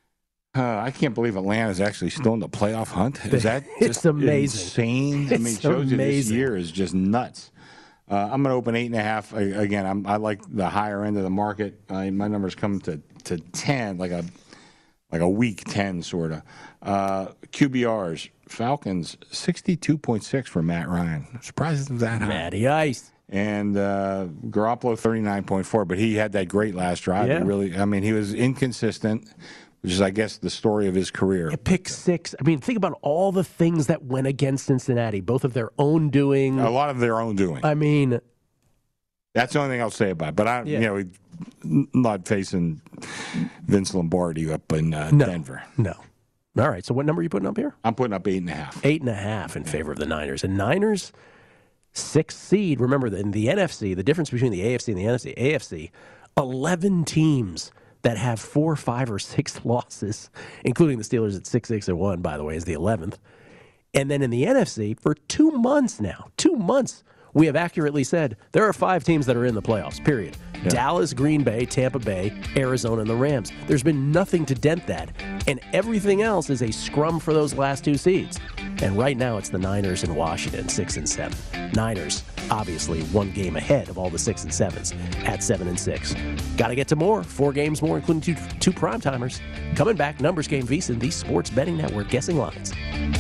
Uh, I can't believe Atlanta's actually still in the playoff hunt. Is that It's just amazing. insane? I mean, It's it shows you this amazing. year is just nuts. Uh, I'm going to open eight and a half. I, again, I'm, I like the higher end of the market. Uh, my numbers come to, to ten, like a like a week ten sort of. Uh, Q B Rs, Falcons sixty-two point six for Matt Ryan. I'm surprised it was that high. Matty Ice. And uh, Garoppolo thirty-nine point four, but he had that great last drive. Yeah. He really, I mean, he was inconsistent, which is, I guess, the story of his career. Pick six. I mean, think about all the things that went against Cincinnati, both of their own doing. A lot of their own doing. I mean, that's the only thing I'll say about it. But I, Yeah. you know, he- not facing Vince Lombardi up in uh, No. Denver. no. All right. So what number are you putting up here? I'm putting up eight and a half. Eight and a half in favor of the Niners. And Niners, sixth seed. Remember, in the N F C, the difference between the A F C and the N F C, A F C, eleven teams that have four, five, or six losses, including the Steelers at six, six, and one, by the way, is the eleventh. And then in the N F C, for two months now, two months, we have accurately said there are five teams that are in the playoffs, period. Yeah. Dallas, Green Bay, Tampa Bay, Arizona, and the Rams. There's been nothing to dent that. And everything else is a scrum for those last two seeds. And right now it's the Niners and Washington, six and seven. Niners, obviously, one game ahead of all the six and sevens at seven and six. Got to get to more. Four games more, including two, two primetimers. Coming back, Numbers Game VSiN, the Sports Betting Network, guessing lines.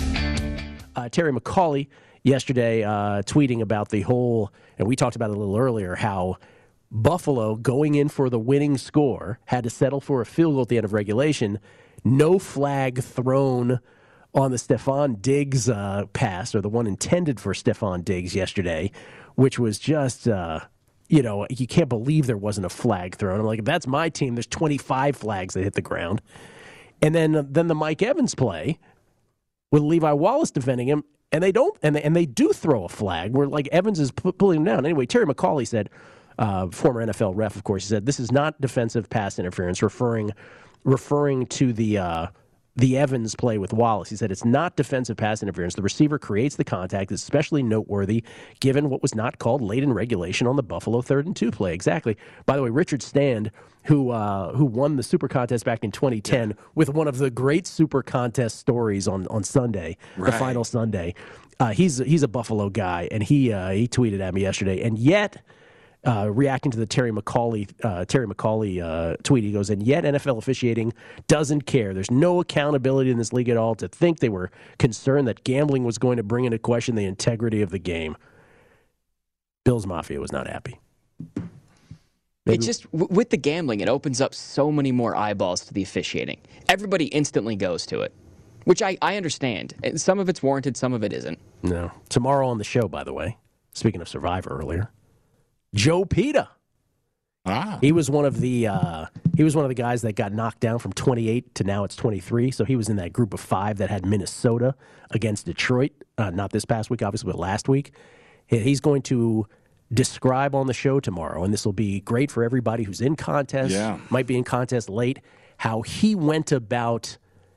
Uh, Terry McCauley yesterday uh, tweeting about the whole, and we talked about it a little earlier, how Buffalo, going in for the winning score, had to settle for a field goal at the end of regulation. No flag thrown on the Stephon Diggs uh, pass, or the one intended for Stephon Diggs yesterday, which was just, uh, you know, you can't believe there wasn't a flag thrown. I'm like, if that's my team, there's twenty-five flags that hit the ground. And then, then the Mike Evans play with Levi Wallace defending him, and they don't, and they, and they do throw a flag where like Evans is pu- pulling him down. Anyway, Terry McCauley said, uh, former N F L ref, of course, he said this is not defensive pass interference, referring referring to the uh, the Evans play with Wallace. He said it's not defensive pass interference. The receiver creates the contact. It's especially noteworthy given what was not called late in regulation on the Buffalo third and two play. Exactly. By the way, Richard Stand, who uh, who won the Super Contest back in twenty ten yeah. with one of the great Super Contest stories on, on Sunday, right. the final Sunday. Uh, he's he's a Buffalo guy, and he uh, he tweeted at me yesterday, and yet. Uh, reacting to the Terry McCauley uh, Terry McCauley uh, tweet, he goes, and yet N F L officiating doesn't care. There's no accountability in this league at all. To think they were concerned that gambling was going to bring into question the integrity of the game. Bills Mafia was not happy. Maybe. It's just, w- with the gambling, it opens up so many more eyeballs to the officiating. Everybody instantly goes to it, which I, I understand. Some of it's warranted, some of it isn't. No. Tomorrow on the show, by the way, speaking of Survivor earlier, Joe Pita. Ah. He was one of the uh, he was one of the guys that got knocked down from twenty-eight to now it's twenty-three. So he was in that group of five that had Minnesota against Detroit. Uh, not this past week, obviously, but last week. He's going to describe on the show tomorrow, and this will be great for everybody who's in contest, yeah. might be in contest late, how he went about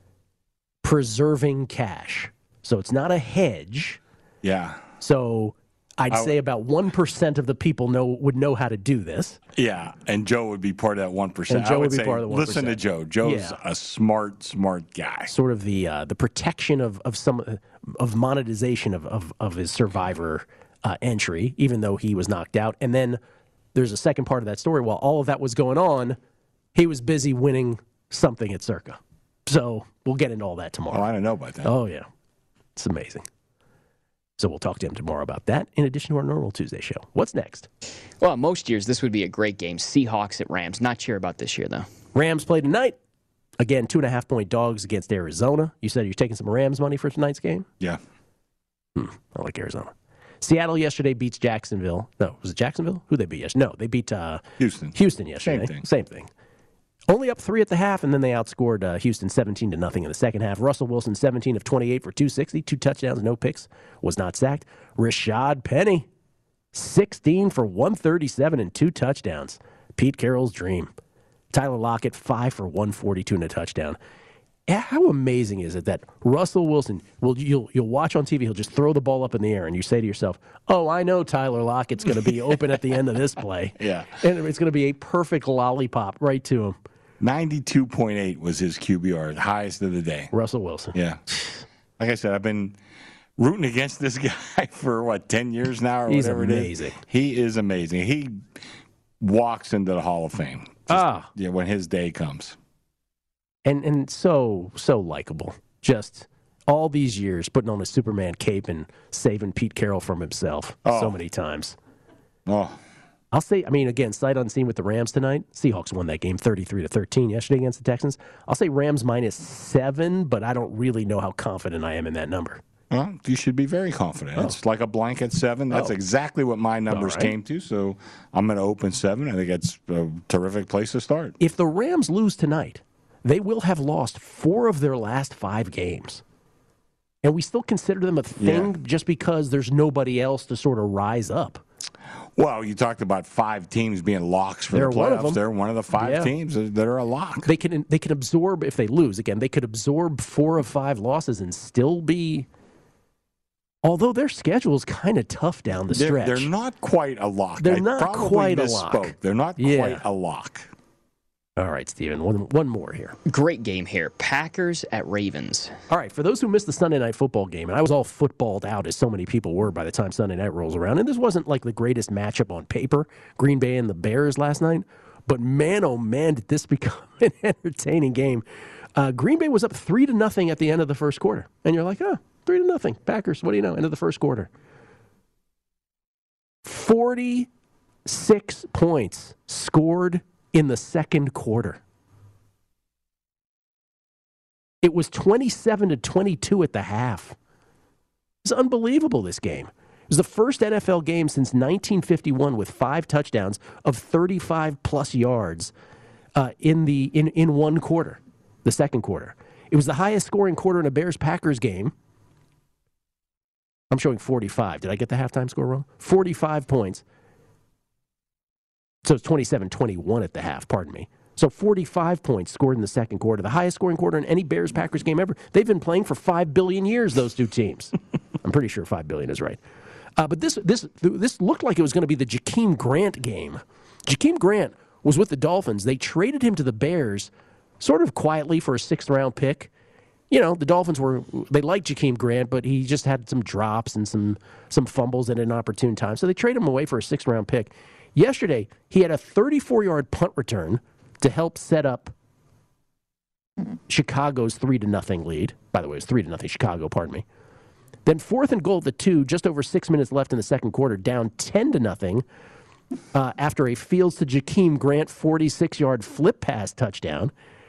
preserving cash. So it's not a hedge. Yeah. So I'd I, say about one percent of the people know would know how to do this. Yeah, and Joe would be part of that one percent. And Joe I would, would be say, part of the one percent. Listen to Joe. Joe's yeah. a smart, smart guy. Sort of the uh, the protection of, of some of monetization of, of, of his Survivor uh, entry, even though he was knocked out. And then there's a second part of that story. While all of that was going on, he was busy winning something at Circa. So we'll get into all that tomorrow. Oh, I don't know about that. Oh, yeah. It's amazing. So we'll talk to him tomorrow about that, in addition to our normal Tuesday show. What's next? Well, most years, this would be a great game. Seahawks at Rams. Not sure about this year, though. Rams play tonight. Again, two and a half point dogs against Arizona. You said you're taking some Rams money for tonight's game? Yeah. Hmm, I like Arizona. Seattle yesterday beats Jacksonville. No, was it Jacksonville? Who they beat yesterday? No, they beat uh, Houston. Houston yesterday. Same thing. Same thing. Only up three at the half, and then they outscored uh, Houston seventeen to nothing in the second half. Russell Wilson, seventeen of twenty-eight for two sixty, two touchdowns, no picks, was not sacked. Rashad Penny, sixteen for one thirty-seven and two touchdowns. Pete Carroll's dream. Tyler Lockett, five for one forty-two and a touchdown. How amazing is it that Russell Wilson, will you'll you'll watch on T V, he'll just throw the ball up in the air, and you say to yourself, oh, I know Tyler Lockett's going to be open at the end of this play. Yeah. And it's going to be a perfect lollipop right to him. ninety-two point eight was his Q B R, the highest of the day. Russell Wilson. Yeah. Like I said, I've been rooting against this guy for, what, ten years now or He's whatever amazing. it is. He is amazing. He walks into the Hall of Fame. Just, ah. Yeah, when his day comes. And and so, so likable. Just all these years putting on a Superman cape and saving Pete Carroll from himself Oh. so many times. Oh. I'll say, I mean, again, sight unseen with the Rams tonight. Seahawks won that game thirty-three to thirteen yesterday against the Texans. I'll say Rams minus seven, but I don't really know how confident I am in that number. Well, you should be very confident. Oh. It's like a blanket seven. That's Oh. exactly what my numbers right. came to. So I'm going to open seven. I think that's a terrific place to start. If the Rams lose tonight, they will have lost four of their last five games. And we still consider them a thing Yeah. just because there's nobody else to sort of rise up. Well, you talked about five teams being locks for They're the one of playoffs. them. They're one of the five Yeah. teams that are a lock. They can they can absorb, if they lose, again, they could absorb four of five losses and still be, although their schedule is kind of tough down the They're, stretch. they're not quite a lock. They're I not probably quite a misspoke. lock. They're not Yeah. quite a lock. All right, Steven, one, one more here. Great game here. Packers at Ravens. All right, for those who missed the Sunday Night Football game, and I was all footballed out as so many people were by the time Sunday night rolls around, and this wasn't like the greatest matchup on paper, Green Bay and the Bears last night, but man, oh man, did this become an entertaining game. Uh, Green Bay was up three to nothing at the end of the first quarter, and you're like, oh, three to nothing. Packers, what do you know? End of the first quarter. forty-six points scored in the second quarter. It was twenty-seven to twenty-two at the half. It's unbelievable, this game. It was the first N F L game since nineteen fifty-one with five touchdowns of thirty-five plus yards uh, in the in, in one quarter, the second quarter. It was the highest scoring quarter in a Bears-Packers game. I'm showing forty-five. Did I get the halftime score wrong? forty-five points. So it's twenty-seven twenty-one at the half, pardon me. So forty-five points scored in the second quarter, the highest scoring quarter in any Bears-Packers game ever. They've been playing for five billion years, those two teams. I'm pretty sure five billion is right. Uh, but this this this looked like it was going to be the Jakeem Grant game. Jakeem Grant was with the Dolphins. They traded him to the Bears sort of quietly for a sixth-round pick. You know, the Dolphins were, they liked Jakeem Grant, but he just had some drops and some some fumbles at an opportune time. So they traded him away for a sixth-round pick. Yesterday, he had a thirty-four-yard punt return to help set up Chicago's three to nothing lead. By the way, it's three to nothing Chicago, pardon me. Then fourth and goal at the two, just over six minutes left in the second quarter, down ten to nothing uh, after a Fields to Jakeem Grant forty-six-yard flip pass touchdown.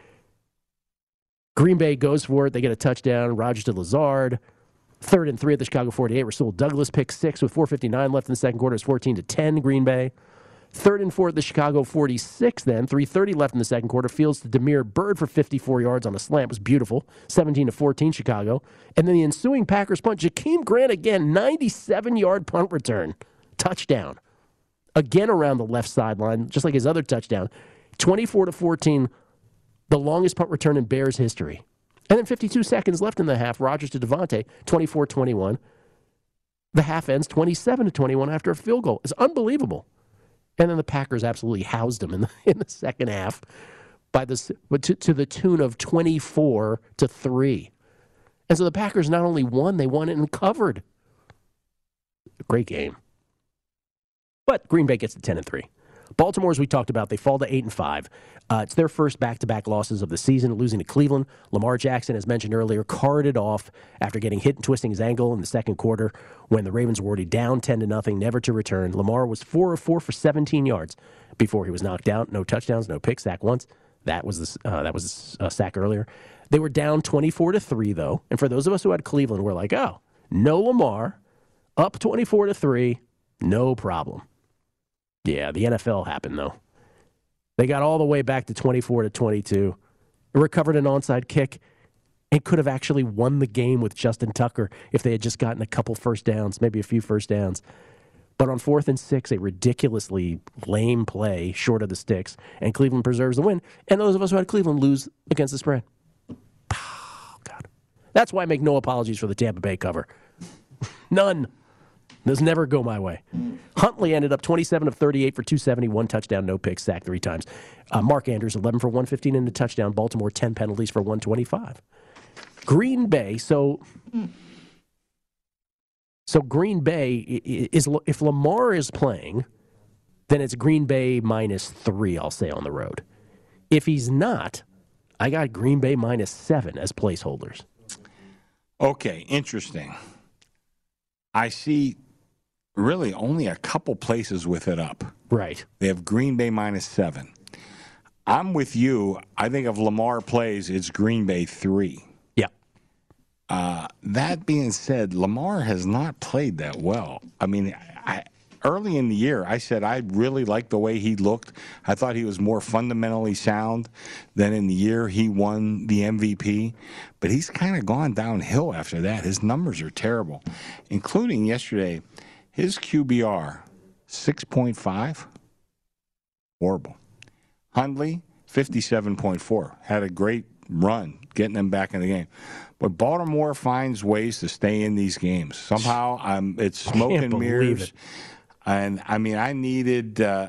Green Bay goes for it. They get a touchdown. Rodgers to Lazard. Third and three at the Chicago forty-eight. Rasul Douglas picks six with four fifty-nine left in the second quarter. It's fourteen to ten Green Bay. Third and four at the Chicago forty-six then. three thirty left in the second quarter. Fields to Demir Bird for fifty-four yards on a slant. It was beautiful. seventeen to fourteen Chicago. And then the ensuing Packers punt. Jakeem Grant again, ninety-seven-yard punt return. Touchdown. Again around the left sideline, just like his other touchdown. twenty-four to fourteen, the longest punt return in Bears history. And then fifty-two seconds left in the half. Rodgers to Devontae, twenty-four twenty-one. The half ends twenty-seven to twenty-one after a field goal. It's unbelievable. And then the Packers absolutely housed them in the, in the second half by the, to, to the tune of twenty-four to three. And so the Packers not only won, they won it and covered. Great game. But Green Bay gets to ten and three. Baltimore, as we talked about, they fall to eight and five. Uh, it's their first back-to-back losses of the season, losing to Cleveland. Lamar Jackson, as mentioned earlier, carted off after getting hit and twisting his ankle in the second quarter when the Ravens were already down ten to nothing, never to return. Lamar was four of four for seventeen yards before he was knocked out. No touchdowns, no pick, sack once. That was the, uh, that was a sack earlier. They were down twenty-four to three though, and for those of us who had Cleveland, we're like, oh, no Lamar, up twenty-four to three, no problem. Yeah, the N F L happened, though. They got all the way back to twenty-four to twenty-two, recovered an onside kick, and could have actually won the game with Justin Tucker if they had just gotten a couple first downs, maybe a few first downs. But on fourth and six, a ridiculously lame play short of the sticks, and Cleveland preserves the win. And those of us who had Cleveland lose against the spread. Oh, God. That's why I make no apologies for the Tampa Bay cover. None. Those never go my way. Huntley ended up twenty-seven of thirty-eight for two seventy, one touchdown, no picks, sacked three times. Uh, Mark Andrews, eleven for one fifteen and a touchdown. Baltimore, ten penalties for one twenty-five. Green Bay, so so Green Bay, is if Lamar is playing, then it's Green Bay minus three, I'll say, on the road. If he's not, I got Green Bay minus seven as placeholders. Okay, interesting. I see really only a couple places with it up. Right. They have Green Bay minus seven. I'm with you. I think if Lamar plays, it's Green Bay three. Yeah. Uh, that being said, Lamar has not played that well. I mean, I, early in the year, I said I really liked the way he looked. I thought he was more fundamentally sound than in the year he won the M V P. But he's kind of gone downhill after that. His numbers are terrible, including yesterday. His Q B R, six point five. Horrible. Hundley, fifty-seven point four. Had a great run getting them back in the game. But Baltimore finds ways to stay in these games. Somehow um, it's smoke and mirrors. It. And, I mean, I needed uh,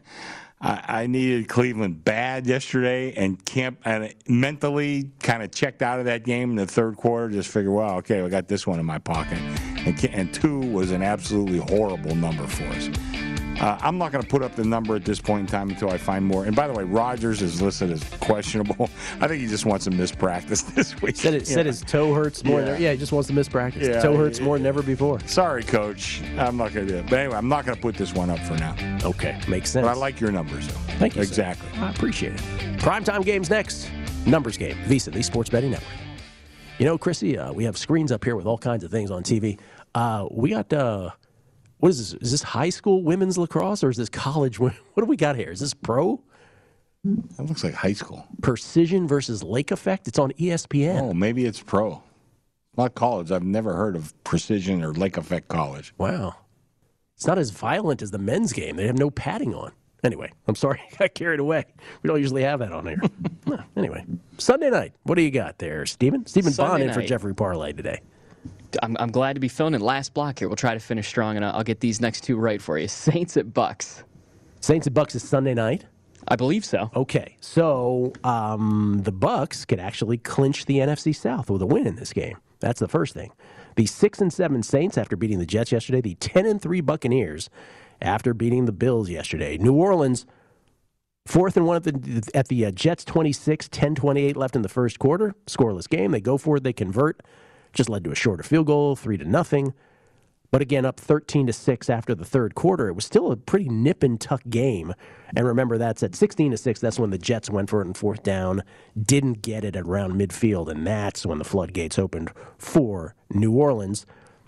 I, I needed Cleveland bad yesterday and camp and mentally kind of checked out of that game in the third quarter. Just figured, well, okay, I got this one in my pocket. And, and two was an absolutely horrible number for us. Uh, I'm not going to put up the number at this point in time until I find more. And by the way, Rodgers is listed as questionable. I think he just wants to miss practice this week. Said, it, said his toe hurts more. Yeah. Than, yeah, he just wants to miss practice. Yeah, toe hurts yeah. more than ever before. Sorry, Coach. I'm not going to do it. But anyway, I'm not going to put this one up for now. Okay, makes sense. But I like your numbers, though. Thank you. Exactly. Sir. I appreciate it. Primetime games next. Numbers game. VSiN, the Sports Betting Network. You know, Chrissy, uh, we have screens up here with all kinds of things on T V. Uh, we got... Uh, What is this? Is this high school women's lacrosse or is this college? What do we got here? Is this pro? That looks like high school. Precision versus Lake Effect. It's on E S P N. Oh, maybe it's pro. Not college. I've never heard of Precision or Lake Effect College. Wow. It's not as violent as the men's game. They have no padding on. Anyway, I'm sorry. I got carried away. We don't usually have that on here. no, anyway, Sunday night. What do you got there, Stephen? Stephen Bond in for Jeffrey Parlay today. I'm, I'm glad to be filling in last block here. We'll try to finish strong, and I'll get these next two right for you. Saints at Bucks. Saints at Bucks is Sunday night? I believe so. Okay, so um, the Bucks could actually clinch the N F C South with a win in this game. That's the first thing. The six and seven Saints after beating the Jets yesterday. The ten and three Buccaneers after beating the Bills yesterday. New Orleans, fourth and one at the, at the uh, Jets twenty-six, ten twenty-eight left in the first quarter. Scoreless game. They go for it. They convert. Just led to a shorter field goal, three to nothing. But again, up thirteen to six after the third quarter. It was still a pretty nip and tuck game. And remember, that's at sixteen to six. That's when the Jets went for it in fourth down, didn't get it at around midfield, and that's when the floodgates opened for New Orleans.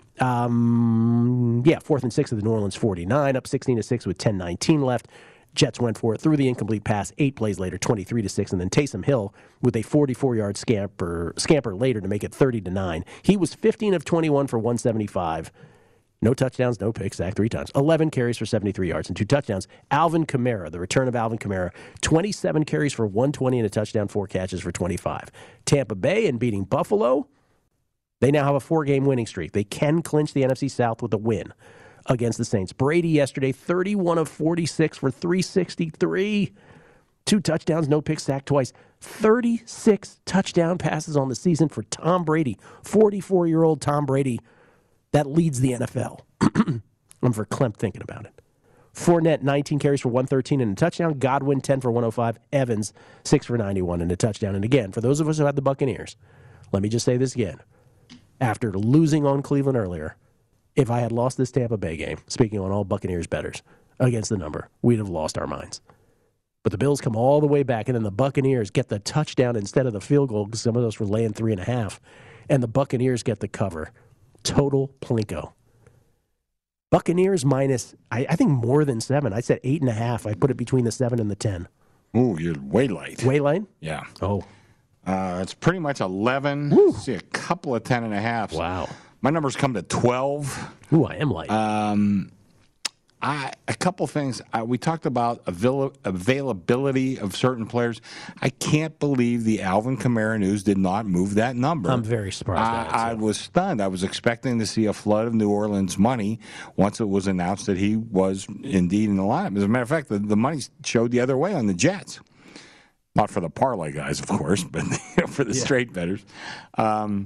Um, yeah, fourth and six of the New Orleans forty-nine, up sixteen to six with ten nineteen left. Jets went for it, threw the incomplete pass, eight plays later, twenty-three to six, and then Taysom Hill with a forty-four-yard scamper scamper later to make it thirty to nine. He was fifteen of twenty-one for one seventy-five. No touchdowns, no picks, sacked three times. eleven carries for seventy-three yards and two touchdowns. Alvin Kamara, the return of Alvin Kamara, twenty-seven carries for one twenty and a touchdown, four catches for twenty-five. Tampa Bay and beating Buffalo, they now have a four-game winning streak. They can clinch the N F C South with a win against the Saints. Brady yesterday, thirty-one of forty-six for three sixty-three. Two touchdowns, no picks, sacked twice. thirty-six touchdown passes on the season for Tom Brady. forty-four-year-old Tom Brady. That leads the N F L. I'm verklempt thinking about it. Fournette, nineteen carries for one thirteen and a touchdown. Godwin, ten for one oh five. Evans, six for ninety-one and a touchdown. And again, for those of us who had the Buccaneers, let me just say this again. After losing on Cleveland earlier, if I had lost this Tampa Bay game, speaking on all Buccaneers bettors, against the number, we'd have lost our minds. But the Bills come all the way back, and then the Buccaneers get the touchdown instead of the field goal because some of us were laying three and a half, and the Buccaneers get the cover. Total plinko. Buccaneers minus, I, I think more than seven. I said eight and a half. I put it between the seven and the ten. Ooh, you're way light. Way light? Yeah. Oh. Uh, it's pretty much eleven. See a couple of ten and a halves. Wow. My numbers come to twelve. Ooh, I am light. Um, I, a couple things. I, we talked about avail- availability of certain players. I can't believe the Alvin Kamara news did not move that number. I'm very surprised. I, by it, I was stunned. I was expecting to see a flood of New Orleans money once it was announced that he was indeed in the lineup. As a matter of fact, the, the money showed the other way on the Jets. Not for the parlay guys, of course, but you know, for the yeah. straight bettors. Um,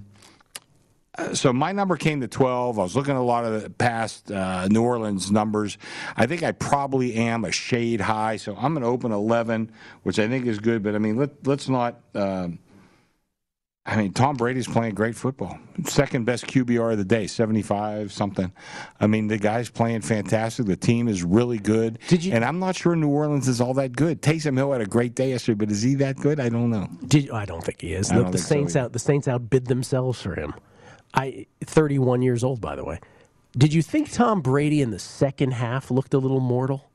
So my number came to twelve. I was looking at a lot of the past uh, New Orleans numbers. I think I probably am a shade high, so I'm going to open eleven, which I think is good. But, I mean, let, let's not um, – I mean, Tom Brady's playing great football. Second best Q B R of the day, seventy-five something. I mean, the guy's playing fantastic. The team is really good. Did you, and I'm not sure New Orleans is all that good. Taysom Hill had a great day yesterday, but is he that good? I don't know. Did, I don't think he is. I The, don't the think Saints so out. The Saints outbid themselves for him. I thirty-one years old, by the way. Did you think Tom Brady in the second half looked a little mortal?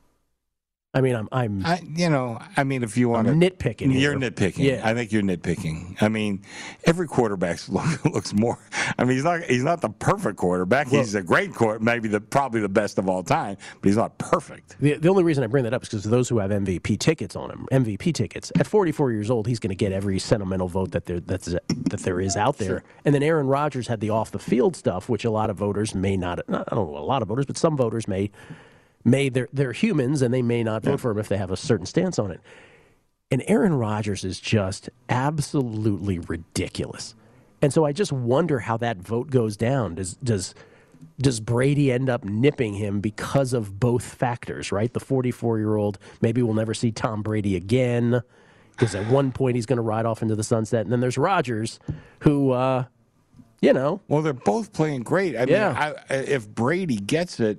I mean, I'm, I'm I, you know, I mean, if you want to nitpicking, you're here. nitpicking. Yeah. I think you're nitpicking. I mean, every quarterback look, looks more. I mean, he's not he's not the perfect quarterback. Well, he's a great quarterback, maybe the probably the best of all time, but he's not perfect. The, the only reason I bring that up is because those who have M V P tickets on him, M V P tickets at forty-four years old, he's going to get every sentimental vote that there that's that there is out there. Sure. And then Aaron Rodgers had the off the field stuff, which a lot of voters may not. I don't know a lot of voters, but some voters may. May they're, they're humans, and they may not vote yeah. for him if they have a certain stance on it. And Aaron Rodgers is just absolutely ridiculous. And so I just wonder how that vote goes down. Does does does Brady end up nipping him because of both factors, right? The forty-four-year-old, maybe we'll never see Tom Brady again, because at one point he's going to ride off into the sunset. And then there's Rodgers, who, uh, you know. Well, they're both playing great. I yeah. mean, I, if Brady gets it,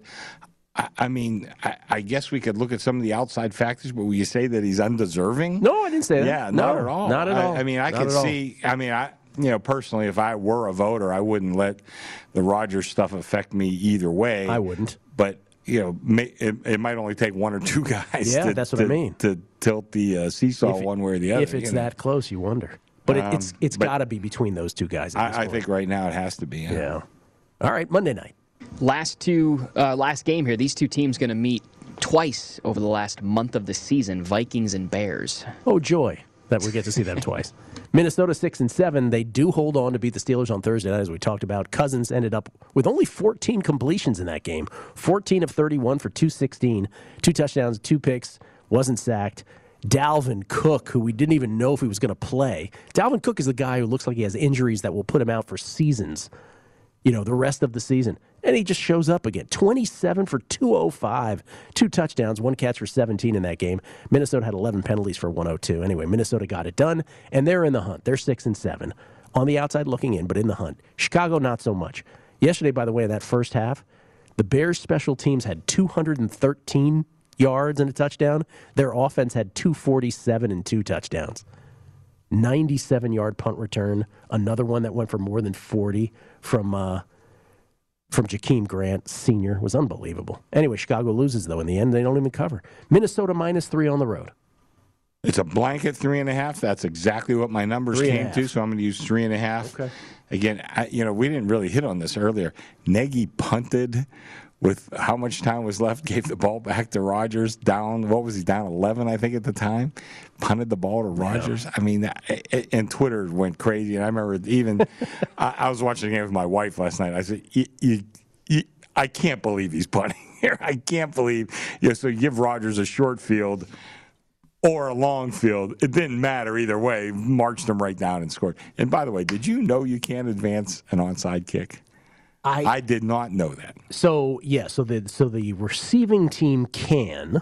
I mean, I, I guess we could look at some of the outside factors, but will you say that he's undeserving? No, I didn't say that. Yeah, no, not at all. Not at all. I, I mean, I not could see. I mean, I you know personally, if I were a voter, I wouldn't let the Rodgers stuff affect me either way. I wouldn't. But you know, may, it, it might only take one or two guys. Yeah, to, that's what to, I mean. To tilt the uh, seesaw if, one way or the other. If it's you know. that close, you wonder. But it, um, it's it's got to be between those two guys. At I, I think right now it has to be. Yeah. yeah. All right, Monday night. Last two, uh, last game here. These two teams going to meet twice over the last month of the season. Vikings and Bears. Oh joy that we get to see them twice. Minnesota six and seven. They do hold on to beat the Steelers on Thursday night, as we talked about. Cousins ended up with only fourteen completions in that game. fourteen of thirty-one for two sixteen, two touchdowns, two picks. Wasn't sacked. Dalvin Cook, who we didn't even know if he was going to play. Dalvin Cook is the guy who looks like he has injuries that will put him out for seasons. You know, the rest of the season. And he just shows up again. twenty-seven for two oh five. Two touchdowns, one catch for seventeen in that game. Minnesota had eleven penalties for one oh two. Anyway, Minnesota got it done, and they're in the hunt. They're six and seven. On the outside looking in, but in the hunt. Chicago, not so much. Yesterday, by the way, in that first half, the Bears' special teams had two hundred thirteen yards and a touchdown. Their offense had two forty-seven and two touchdowns. ninety-seven-yard punt return. Another one that went for more than forty from uh, from Jakeem Grant, Senior Was unbelievable. Anyway, Chicago loses, though. In the end, they don't even cover. Minnesota minus three on the road. It's a blanket three and a half. That's exactly what my numbers three came to, so I'm going to use three and a half. Okay. Again, I, you know, we didn't really hit on this earlier. Nagy punted with how much time was left, gave the ball back to Rodgers, down, what was he, down eleven, I think, at the time? Punted the ball to Rodgers. Yeah. I mean, and Twitter went crazy. And I remember even, I, I was watching the game with my wife last night. I said, you, you, you, I can't believe he's punting here. I can't believe. You know, so you give Rodgers a short field or a long field. It didn't matter either way. Marched him right down and scored. And by the way, did you know you can't advance an onside kick? I, I did not know that. So yeah, so the so the receiving team can,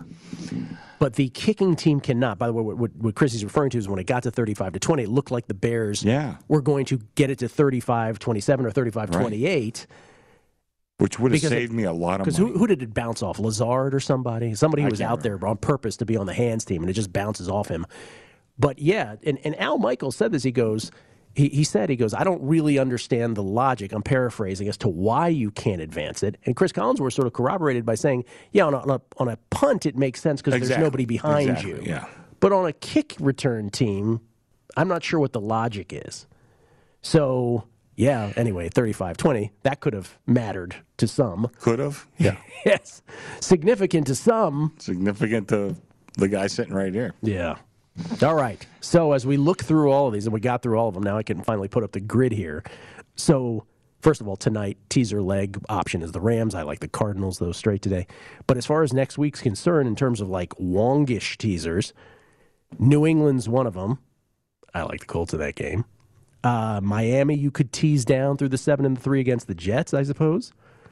but the kicking team cannot. By the way, what, what Chris is referring to is when it got to thirty-five to twenty, it looked like the Bears yeah. were going to get it to thirty-five twenty-seven or thirty-five twenty-eight. Right. Which would have saved it, me a lot of money. Because who, who did it bounce off? Lazard or somebody? Somebody who was out remember. there on purpose to be on the hands team, and it just bounces off him. But yeah, and, and Al Michaels said this. He goes, he, he said, he goes, I don't really understand the logic, I'm paraphrasing, as to why you can't advance it. And Chris Collinsworth sort of corroborated by saying, yeah, on a, on a, on a punt, it makes sense because exactly. there's nobody behind exactly. you. Yeah. But on a kick return team, I'm not sure what the logic is. So Yeah, anyway, thirty-five twenty. That could have mattered to some. Could have? Yeah. Yes. Significant to some. Significant to the guy sitting right here. Yeah. All right. So as we look through all of these, and we got through all of them, now I can finally put up the grid here. So, first of all, tonight, teaser leg option is the Rams. I like the Cardinals, though, straight today. But as far as next week's concerned, in terms of like longish teasers, New England's one of them. I like the Colts in that game. Uh, Miami, you could tease down through the seven and the three against the Jets, I suppose.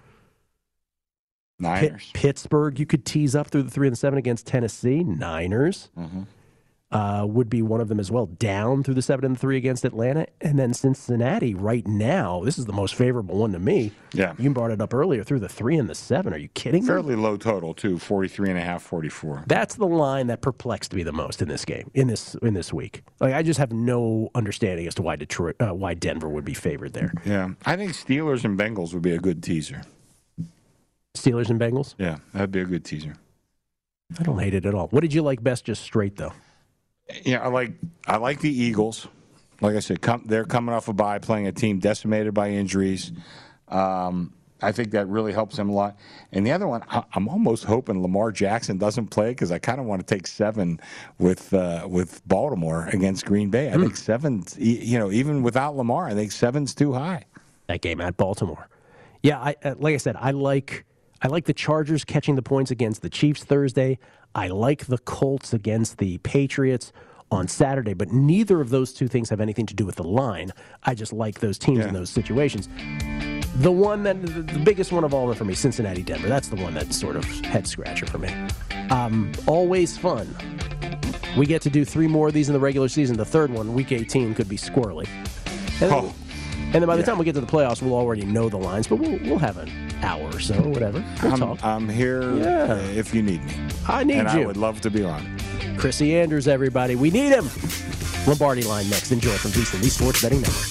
Niners. Pitt, Pittsburgh, you could tease up through the three and the seven against Tennessee. Niners mm-hmm. uh, would be one of them as well. Down through the seven and the three against Atlanta, and then Cincinnati. Right now, this is the most favorable one to me. Yeah, you brought it up earlier through the three and the seven. Are you kidding Fairly me? low total too, forty-three and a half, forty-four. That's the line that perplexed me the most in this game, in this in this week. Like I just have no understanding as to why Detroit, uh, why Denver would be favored there. Yeah, I think Steelers and Bengals would be a good teaser. Steelers and Bengals? Yeah, that'd be a good teaser. I don't hate it at all. What did you like best just straight, though? Yeah, I like I like the Eagles. Like I said, come, they're coming off a bye, playing a team decimated by injuries. Um, I think that really helps them a lot. And the other one, I, I'm almost hoping Lamar Jackson doesn't play because I kind of want to take seven with uh, with Baltimore against Green Bay. I mm. think seven's, you know, even without Lamar, I think seven's too high. That game at Baltimore. Yeah, I, uh, like I said, I like I like the Chargers catching the points against the Chiefs Thursday. I like the Colts against the Patriots on Saturday, but neither of those two things have anything to do with the line. I just like those teams yeah. in those situations. The one that, the biggest one of all of them for me, Cincinnati, Denver. That's the one that's sort of head scratcher for me. Um, always fun. We get to do three more of these in the regular season. The third one, week eighteen, could be squirrely. And then, oh. and then by the yeah. time we get to the playoffs, we'll already know the lines, but we'll we'll have an hour or so, whatever. We'll I'm, talk. I'm here yeah. if you need me. I need and you. I would love to be on. Chrissy Andrews, everybody. We need him. Lombardi line next. Enjoy from VSiN, the Sports Betting Network.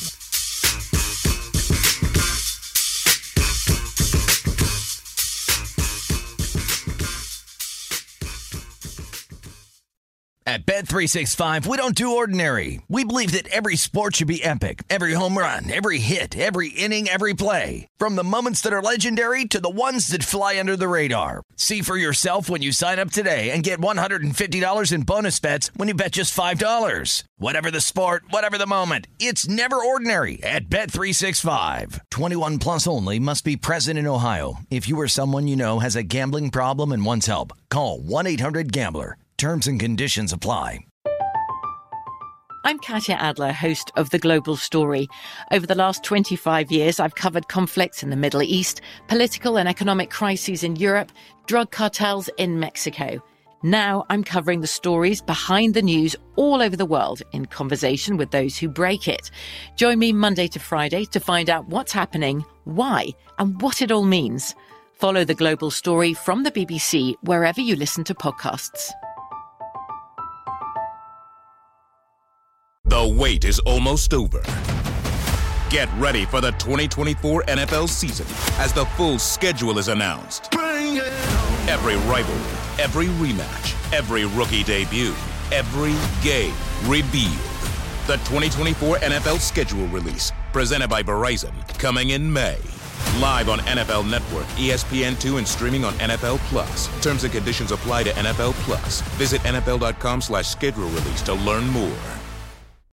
At Bet three sixty-five, we don't do ordinary. We believe that every sport should be epic. Every home run, every hit, every inning, every play. From the moments that are legendary to the ones that fly under the radar. See for yourself when you sign up today and get one hundred fifty dollars in bonus bets when you bet just five dollars. Whatever the sport, whatever the moment, it's never ordinary at Bet three sixty-five. twenty-one plus only. Must be present in Ohio. If you or someone you know has a gambling problem and wants help, call one eight hundred gambler. Terms and conditions apply. I'm Katya Adler, host of The Global Story. Over the last twenty-five years, I've covered conflicts in the Middle East, political and economic crises in Europe, drug cartels in Mexico. Now I'm covering the stories behind the news all over the world in conversation with those who break it. Join me Monday to Friday to find out what's happening, why, and what it all means. Follow The Global Story from the B B C wherever you listen to podcasts. The wait is almost over. Get ready for the twenty twenty-four N F L season as the full schedule is announced. Bring it on. Every rivalry, every rematch, every rookie debut, every game revealed. The twenty twenty-four N F L schedule release, presented by Verizon, coming in May. Live on N F L Network, E S P N two, and streaming on N F L Plus. Terms and conditions apply to N F L Plus. Visit N F L dot com slash schedule release to learn more.